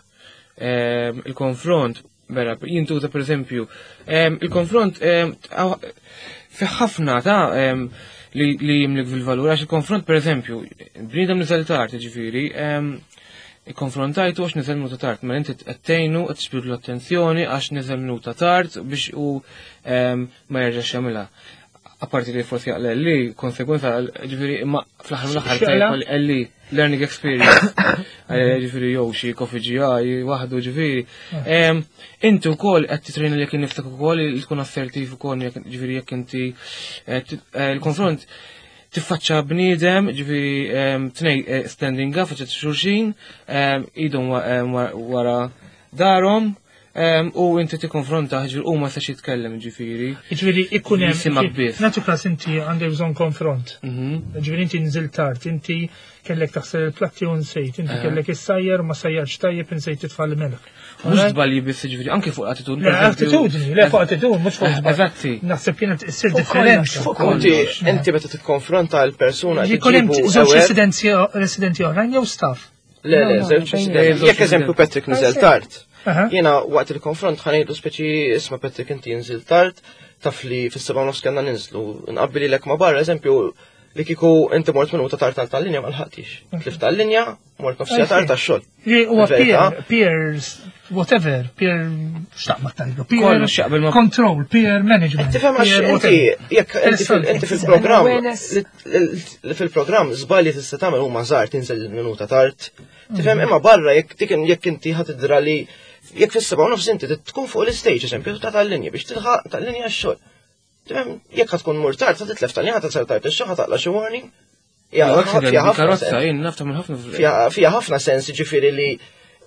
em, il-konfront, vera, jintuża per eżempju, em, il-konfront em, għaw- fi ħafna ta' em, li li jimlik fil-valur, għax il-konfront per eżempju, bnidem nizel tard, ġifiri, il-konfrontajtu għax nizel minuta tard, ma inti t-attejnu, t-ġbiru l-attenzjoni għax nizel minuta tard biex u em, ma jerġax jamila. Apparti li forsi għal li konsekwenza ġifiri, imma fl-ħar mill-ħar X'għala? tajpa li għalli learning experience, Eh, ġifiri jow xi coffee G I, wahdu ġifiri. Em, Inti u kol għed titrejna li jek niftak u kol li tkun assertiv u kol ġifiri jek inti eh, ti- eh, il-konfront tiffaċċa bniedem ġifiri em, tnej eh, standing up faċċa xurxin em, idhom wa- em, wa- wara darom em, u inti tikkonfronta ġifiri u ma sax jitkellem ġifiri. Ġifieri ikun Jisimak hemm. biss. Natu każ inti għandek bżonn konfront. Mhm. Ġifieri inti nżil tard, inti kellek taħsel il-platti u nsejt, inti kellek issajjar u ma sajjarx tajjeb insejt titfal melek. Mux żbalji biss ġifiri, anke fuq attitudni. Le, attitudni, le fuq attitudni, mhux fuq żball. Eżatti. Naħseb jiena issir differenza. Inti inti meta tikkonfronta l-persuna Jkun hemm tiġibu żewġ aware- residenzja- residenti oħrajn jew staff. Le, le, No, no, żewġ bejn- residenti. żewġ Jekk eżempju residenti. Patrick niżel tard. Aha. Jiena waqt il-konfront ħanejdu speċi isma' Patrick inti jinżil tard, taf li fis-seba' nofs kellna ninżlu. Nqabbili lek ma barra eżempju li kieku inti mort minuta tard tal-linja ma lħaqtix. Tlift tal-linja, mort nofsija tard tax-xogħol. Li huwa Verità? peer, peers, whatever, peer, xtaqma tajlu, peer, Kollu x'jaqbel ma- control, peer management. Tifhem għax peer inti whatever. jekk inti fil- inti It's fil-programm awareness. li- li fil-programm żbalji tista' tagħmel huma żgħar tinżel minuta tard. Tifhem imma barra jekk dik jekk inti ħatidra li jekk fis-seba' u nofs inti tkun fuq l-istage eżempju ta' tal-linja biex tilħaq tal-linja x-xogħol. Tifhem jekk ħatkun mur tard sa titlef tal-linja ħatasal tard ix-xogħol ħataqla xi warning. Ja, fiha ħafna karozza, sens. jien nafta minn ħafna Fiha fiha ħafna sens ġifieri li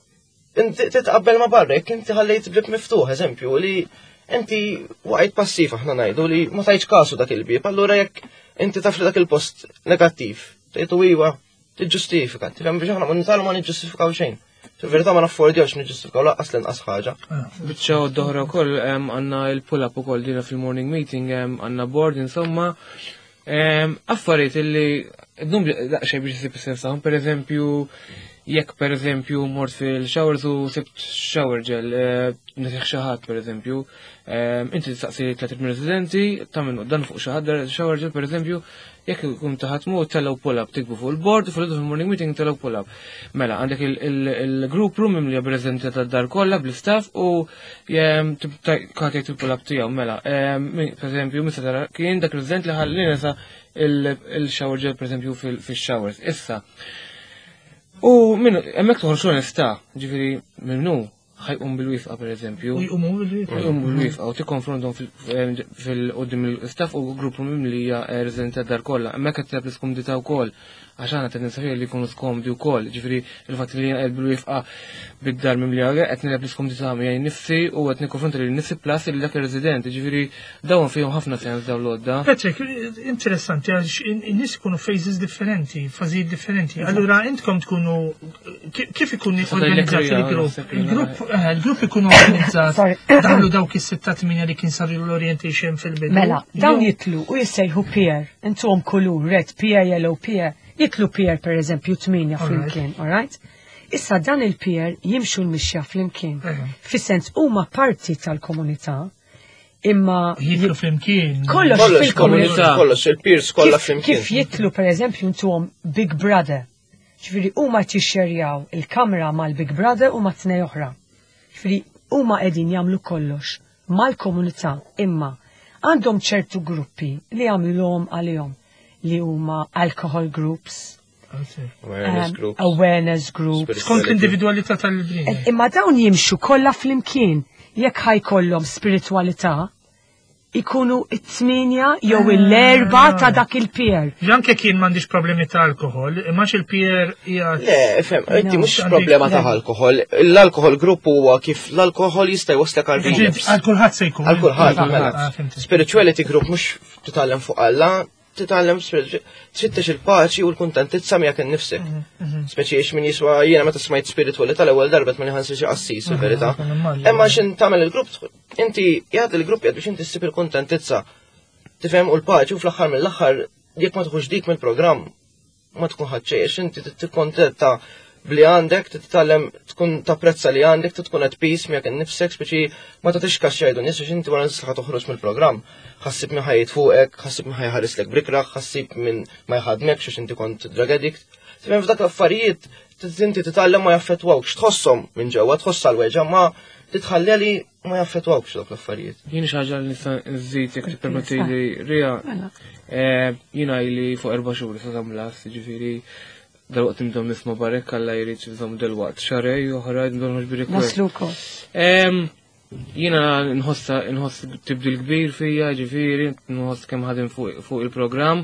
inti titqabbel ma' barra jekk inti ħallejt bib miftuħ eżempju li inti waqgħid passiv aħna ngħidu li ma tajtx kasu dak il-bieb, allura jekk inti taf li dak il-post negattiv, tgħidu iwa tiġġustifika, tifhem biex aħna ma nitalu ma niġġustifikaw xejn. Fil-verità ma naffordjawx niġġustifikaw laqqas l-inqas ħaġa. Bicċa u d-doħra u koll għanna il-pull-up u koll dina fil-morning meeting għanna board insomma affarijiet illi d-num daqxaj biex jisib s-sensaħum per eżempju jekk per eżempju mort fil-showers u sibt shower ġel nisiħ xaħat per eżempju inti tistaqsi tlatit minn residenti tamen dan fuq xaħat shower ġel per eżempju jekk kum taħatmu tellaw pull-up tikbu fuq il-board u fil-morning meeting tellaw pull-up mela għandek il-group room imli għabrezentata dar kolla bl-staff u kħatajt il-pull-up tijaw mela per eżempju misa tara kien dak resident li ħalli nisa il-shower ġel per eżempju fil-showers issa u minnu, emmek toħor xo nista, ġifiri minnu, ħajqum bil-wifqa per eżempju. U jqumu bil-wifqa. Jqumu bil-wifqa u tikkonfrontom fil-qoddim il-staff u gruppu mim li hija residenti dar kolla. Emmek għed tlab l-iskumdita u koll. Għax għandna tendenza li jkunu skomdi wkoll, ġifieri il-fatt li jien qed bil-wifqa bid-dar mimlija qed nileb l-iskomdi tagħhom jgħin nifsi u qed nikkonfronta lil nifsi plus li dak ir-resident, ġifieri dawn fihom ħafna sens dawn l-għodda. Patrick, interessanti għax in-nies ikunu phases differenti, fażijiet differenti. Allura intkom tkunu kif ikun organizzat il-grupp? Il-grupp il-grupp ikun organizzat daħlu dawk is-sitta tminja li kien saru l-orientation fil-bidu. Mela, dawn jitlu u jissejħu peer, intom kulur, red, peer, yellow, peer, jitlu peer per eżempju tminja flimkien, all right? Issa dan il-peer jimxu l-mixja flimkien. Fis-sens huma parti tal-komunità, imma jitlu flimkien. Kollox fil-komunità. Kollox il-peers kollha flimkien. Kif jitlu per eżempju intom Big Brother. Ġifieri huma tixxerjaw il-kamra mal-Big Brother u ma' tnej oħra. Ġifieri huma qegħdin jagħmlu kollox mal-komunità, imma għandhom ċertu gruppi li għamilhom għalihom li huma alcohol groups, Awareness um, groups. awareness groups. Skont l-individualità tal-bnien. Imma dawn jimxu kollha flimkien jekk ħajkollhom spiritualità ikunu it-tminja jew l-erba ta' dak il-peer. Anke kien m'għandix problemi ta' alkohol, imma il-peer hija. Le, fem, inti mhux problema ta' alkohol. L-alkohol grupp huwa kif l-alkohol jista' jwasslek għal relapse. Għal kulħadd se jkun. Għal kulħadd, mela. Spirituality group mhux titgħallem fuq Alla, titgħallem tfittex il-paċi u l-kuntentizza miegħek innifsek. Speċiex min jiswa jiena meta smajt spiritualità l-ewwel darba ma nieħansirx qassis fil-verità. Imma x'in tagħmel il-grupp inti jgħid il-grupp jgħid biex inti ssib il-kuntentizza. Tifhem u l-paċi u fl-aħħar mill-aħħar jekk ma tħux dik mill-programm ma tkun ħadd xejn, inti tikkontenta bli għandek, titgħallem tkun tapprezza li għandek, tkun qed peace miegħek innifsek, speċi ma tagħtix kaxxa jgħidu nies biex inti wara nisħa toħroġ mill-programm. Ħassib min ħajjit fuqek, ħassib min ħajħarislek brikraħ, ħassib min ma jħadmekx għax inti kont drug addict. Tifhem f'dak l-affarijiet inti titgħallem ma jaffettwawx, tħosshom minn ġewwa, tħoss għall-weġa ma titħalli li ma jaffettwawx dak l-affarijiet. Jien xi ħaġa li nista' nżid jekk tippermettili Rija, jiena li fuq erba' xhur sa tamlas, jiġifieri dal-waqt imdom nisma' barek Alla jrid jżomm dal-waqt xarej oħra jindom mhux bir-rekwest. Nasluko. Jiena nħossa nħoss tibdil kbir fija, ġifieri, nħoss kemm ħadem fuq il-programm.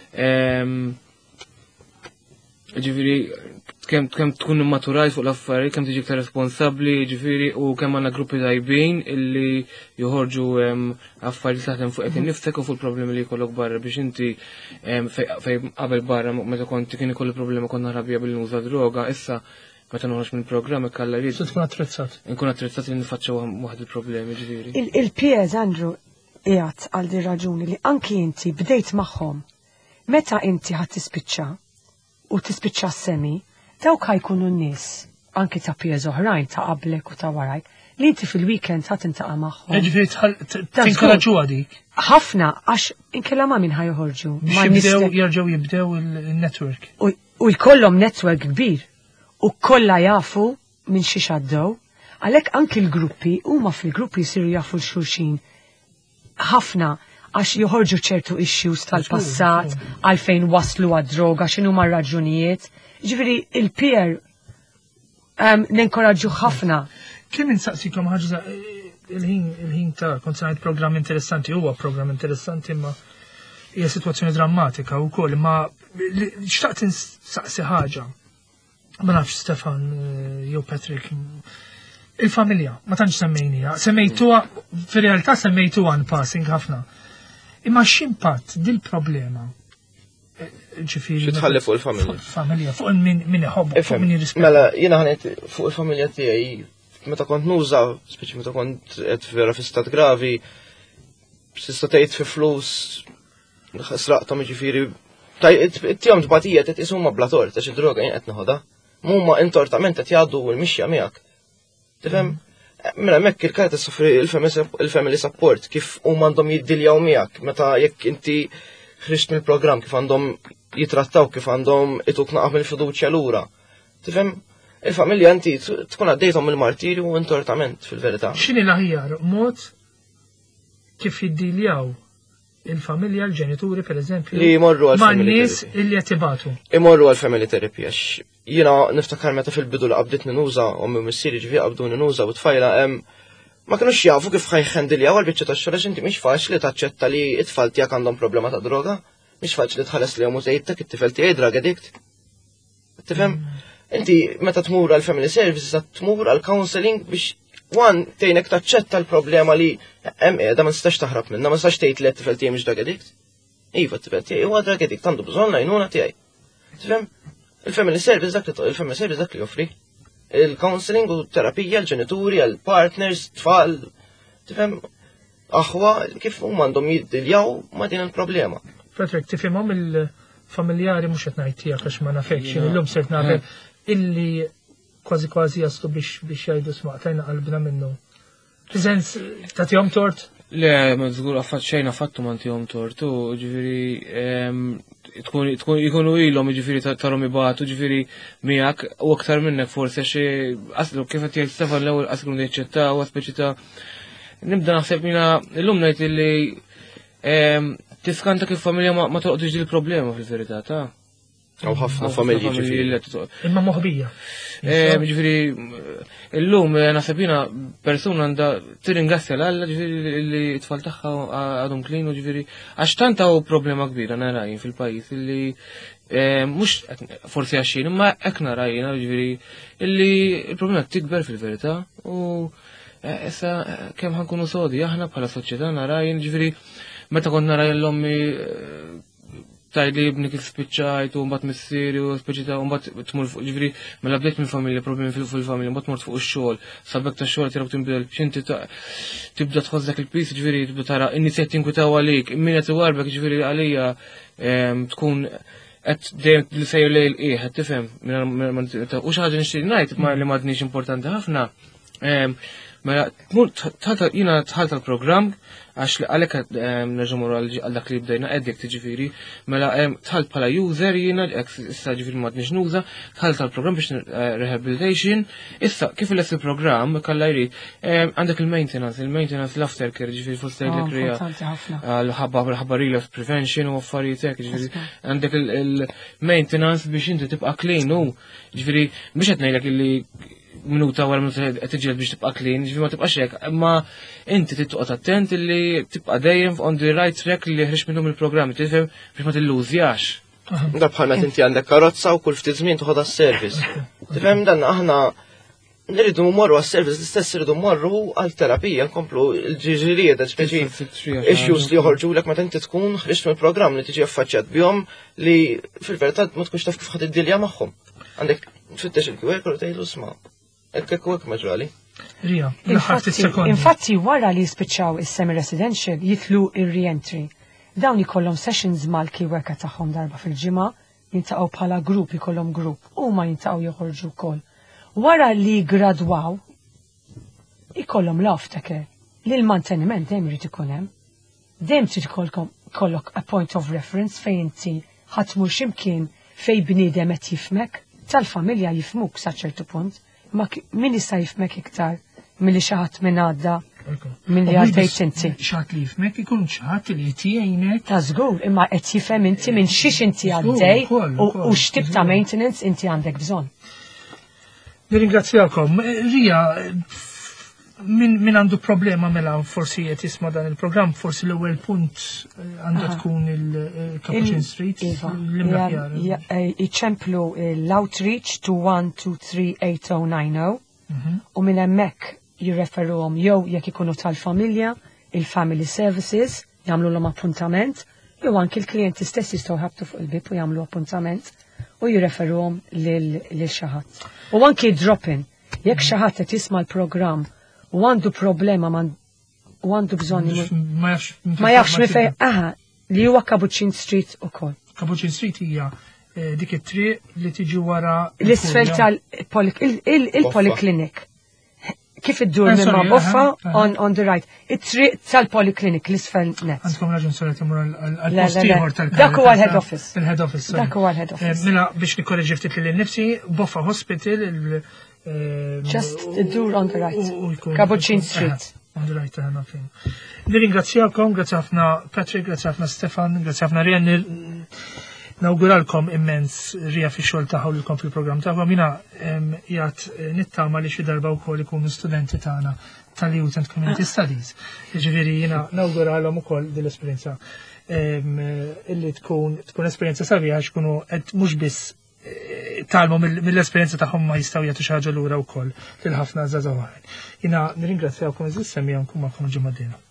Ġifieri kemm kemm tkun immaturajt fuq l-affarijiet, kemm tiġi iktar responsabbli, ġifieri u kemm għandna gruppi tajbin illi joħorġu affarijiet taħdem fuq hekk innifsek u fuq il-problemi li jkollok barra biex inti fejn qabel barra meta kont kien ikolli problema kont naħrabija bil nuża droga, issa meta noħroġ minn programm ikkalla jrid. Se tkun attrezzat. Nkun attrezzat li nifaċċaw waħed il-problemi ġifieri. Il-peers Andrew qiegħed għal din raġuni li anki inti bdejt magħhom. Meta inti ħadd tispiċċa u tispiċċa semi, dawk ħajkunu n-nies anki ta' peers oħrajn ta' qablek u ta' warajk li inti fil-weekend ħadd intaqa' magħhom. Ġifieri tinkoraġġuha dik. Ħafna għax inkella ma' min ħajħorġu. Biex jibdew jerġgħu jibdew il-network. U jkollhom network kbir u kollha jafu minn xi xaddew, għalhekk anki l-gruppi huma fil-gruppi jsiru jafu l-xulxin ħafna għax joħorġu ċertu issues tal-passat għalfejn waslu għad-droga x'inhu ma' raġunijiet. Ġifieri il-peer ninkoraġġu ħafna. Kien insaqsikom ħaġa il-ħin il-ħin ta' kont ngħid programm interessanti, huwa programm interessanti imma hija sitwazzjoni drammatika wkoll, imma xtaqt insaqsi ħaġa. Ma nafx Stefan jew Patrick. Il-familja, ma tantx semmejnija. Semmejtuha fir-realtà semmejtuha in passing ħafna. Imma x'impatt dil-problema? Ġifieri. Xi tħalli fuq il-familja. Familja, fuq min min iħobbu, fuq min jirrispetta. Mela, jiena ħanet fuq il-familja tiegħi meta kont nuża, speċi meta kont qed vera fi stat gravi, tista' tgħid fi flus sraqthom jiġifieri it-tjom tbatija t-isumma blator, ta' xi droga jien qed noħodha. Mumma intortament qed jgħaddu l-mixja miegħek. Tifhem? Mela hemmhekk il-karta soffri il-family support kif huma għandhom jiddiljaw miegħek meta jekk inti ħriġt mill-programm kif għandhom jitrattaw kif għandhom ituk naqaf mill-fiduċja lura. Tifhem? Il-familja inti tkun għaddejthom il-martirju u intortament fil-verità. X'inhi l-aħjar mod kif jiddiljaw il-familja, l-ġenituri per eżempju, li jmorru għal-family nies illi qed ibatu. Imorru għal-family therapy għax jiena niftakar meta fil-bidu li qabditni nuża ommi missieri ġifieri qabduni nuża u tfajla hemm ma kinux jafu kif ħajħendiljaw għal-biċċa tax-xogħol għax inti mhix faċli taċċetta li t-tfal tiegħek għandhom problema ta' droga. Mhix faċli tħallas li u tgħidlek it-tifel tiegħi drug addict. Tifhem? Inti meta tmur għal family services qed tmur għal counseling biex wan tgħinek taċċetta l-problema li hemm qiegħda ma nistax taħrab minnha, ma nistax tgħid li t-tifel tiegħi mhix drug addict. Iva t-tifel tiegħi huwa drug addict għandu bżonn għajnuna tiegħi. Tifhem? Il-family service dak li il-family service dak li joffri. Il-counseling u terapija l-ġenituri, għal-partners, tfal, tifhem? Aħwa kif huma għandhom jiddiljaw ma' din il-problema. Patrick, tifhimhom il-familjari mhux qed ngħid tiegħek għax ma nafekx illum sirt nagħmel illi kważi kważi jaslu biex biex jgħidu smaqtajna qalbna minnu. Sens tagħtihom tort? Le, ma żgur affaċċejna fattu ma ntihom tort, u ġifieri tkun ikunu ilhom jiġifieri tarhom ibatu ġifieri miegħek u aktar minnek forsi għax aslu kif qed jgħid Stefan l-ewwel qaslu jiċċettaw speċi ta' nibda naħseb jiena illum ngħid illi tiskanta kif familja ma toqgħodx din il-problema fil-verità ta'. Aw ħafna familji ġifieri. Imma moħbija. Ġifieri illum naħseb jiena persuna għandha tirringrazzja l-Alla ġifieri li t-tfal tagħha għadhom klin u ġifieri għax tant hawn problema kbira narajn fil-pajjiż illi mhux forsi għaxin imma hekk narajn ġifieri illi l-problema tikber fil-verità u issa kemm ħankunu sodi aħna bħala soċjetà narajn ġifieri meta kont narajn l-ommi tajli ibni kif spiċċajt u mbagħad missieri u speċi u mbagħad tmur fuq ġifieri mela bdejt minn familja problemi fil-familja mbagħad tmur fuq ix-xogħol sabbek tax-xogħol tiraw tinbidel x'inti tibda tħossek il-pis ġifieri tibda tara inizjat tinkwitaw għalik min qed iwarbek ġifieri għalija tkun qed dejjem li sejjer lejl qiegħed tifhem u xi ħaġa nixtieq ngħid ma li m'għadniex importanti ħafna. Mela jiena tħalt għall-programm għax għalhekk nerġa' mmorru għal dak li bdejna qegħdek tiġifieri, mela tħalt bħala user jiena issa ġifieri m'għadniex nuża, tħalt għall-programm biex rehabilitation, issa kif il il-programm kalla jrid għandek il-maintenance, il-maintenance l-aftercare ġifieri fost tgħidlek rija għal-ħabba relapse prevention u affarijiet hekk ġifieri għandek il-maintenance biex inti tibqa' clean u ġifieri biex qed ngħidlek illi minuta wara minuta tiġġieled biex tibqa' clean, ġifieri ma tibqax hekk, imma inti titqgħod attent illi tibqa' dejjem on the right track li ħriġ minnhom il-programm, tifhem biex ma tillużjax. Da bħalma inti għandek karozza u kull ftit żmien toħodha s-service. Tifhem dan aħna nirridu mmorru għas-service l-istess irridu mmorru għall-terapija nkomplu l-ġiġirijiet speċi issues li joħorġulek meta inti tkun ħriġt mill-programm li tiġi affaċċjat bihom li fil-verità ma tkunx taf kif ħadd iddilja magħhom. Għandek tfittex il-kwekur u tgħidlu isma' hekk hekk maġrali. Rija, infatti wara li jispiċċaw is-semi residential jitlu ir-reentry. Dawn ikollhom sessions mal-key worker tagħhom darba fil-ġimgħa, jintaqgħu bħala grupp ikollhom grupp u ma jintaqgħu joħorġu wkoll. Wara li gradwaw ikollhom l-aftercare li l-manteniment dejjem irid ikun hemm. Dejjem trid ikollok a point of reference fejn inti ħatmur x'imkien fejn bniedem qed jifmek, tal-familja jifmuk sa ċertu punt. Ma min jista' jifmek iktar milli xi ħadd minn għadda milli għaddejt inti. Xaħat li jifmek ikun xaħat li jtijajnek. Ta' żgur, imma qed jifhem inti minn xiex inti għaddej u x'tib ta' maintenance inti għandek bżonn. Nirringrazzjakom. Rija, min għandu problema mela forsi qed jisma' dan il-programm, forsi l-ewwel punt għandu tkun il-Capuchin Street. Iċemplu l-outreach to one two three eight oh nine oh u minn hemmhekk jirreferuhom jew jekk ikunu tal-familja, il-family services, jagħmluhom appuntament, jew anke l-klijenti stess jistgħu jħabtu fuq il-bib u jagħmlu appuntament u jirreferuhom lil xi ħadd. U anke drop-in, jekk xi ħadd qed jisma' l-programm u għandu problema u għandu bżonn ma jafx mi fejn aha li huwa Capuchin Street ukoll. Capuchin Street hija dik it-triq li tiġi wara l-isfel tal-poliklinik. Kif iddur minn ma' boffa on the right. It-triq tal-poliklinik l-isfel net. Għandkom raġun saret imur għal-postiħor tal-kar. Dak huwa l-head office. Il-head office. Dak huwa l-head office. Mela biex nikkorreġi ftit lil nifsi, Boffa Hospital Just dur on the right. Capuchin Street. On the right, għana fin. Nirringrazzjakom, grazie ħafna Patrick, grazie ħafna Stefan, grazie ħafna Rien. nawguralkom immens rija fi xogħol tagħhom lilkom fil-programm tagħhom. Jiena jgħat nittama li xi darba wkoll ikunu studenti tagħna tal-Youth and Community Studies. Jiġifieri jiena nawguralhom ukoll din l-esperjenza illi tkun tkun esperjenza sabiħa xkunu qed mhux biss talmu mill-esperjenza tagħhom ma jistgħu jagħtu xi ħaġa lura wkoll lil ħafna żgħażagħ oħrajn. Jiena nirringrazzjawkom iżda semmihom magħkom il-ġimgħa d-dieħla.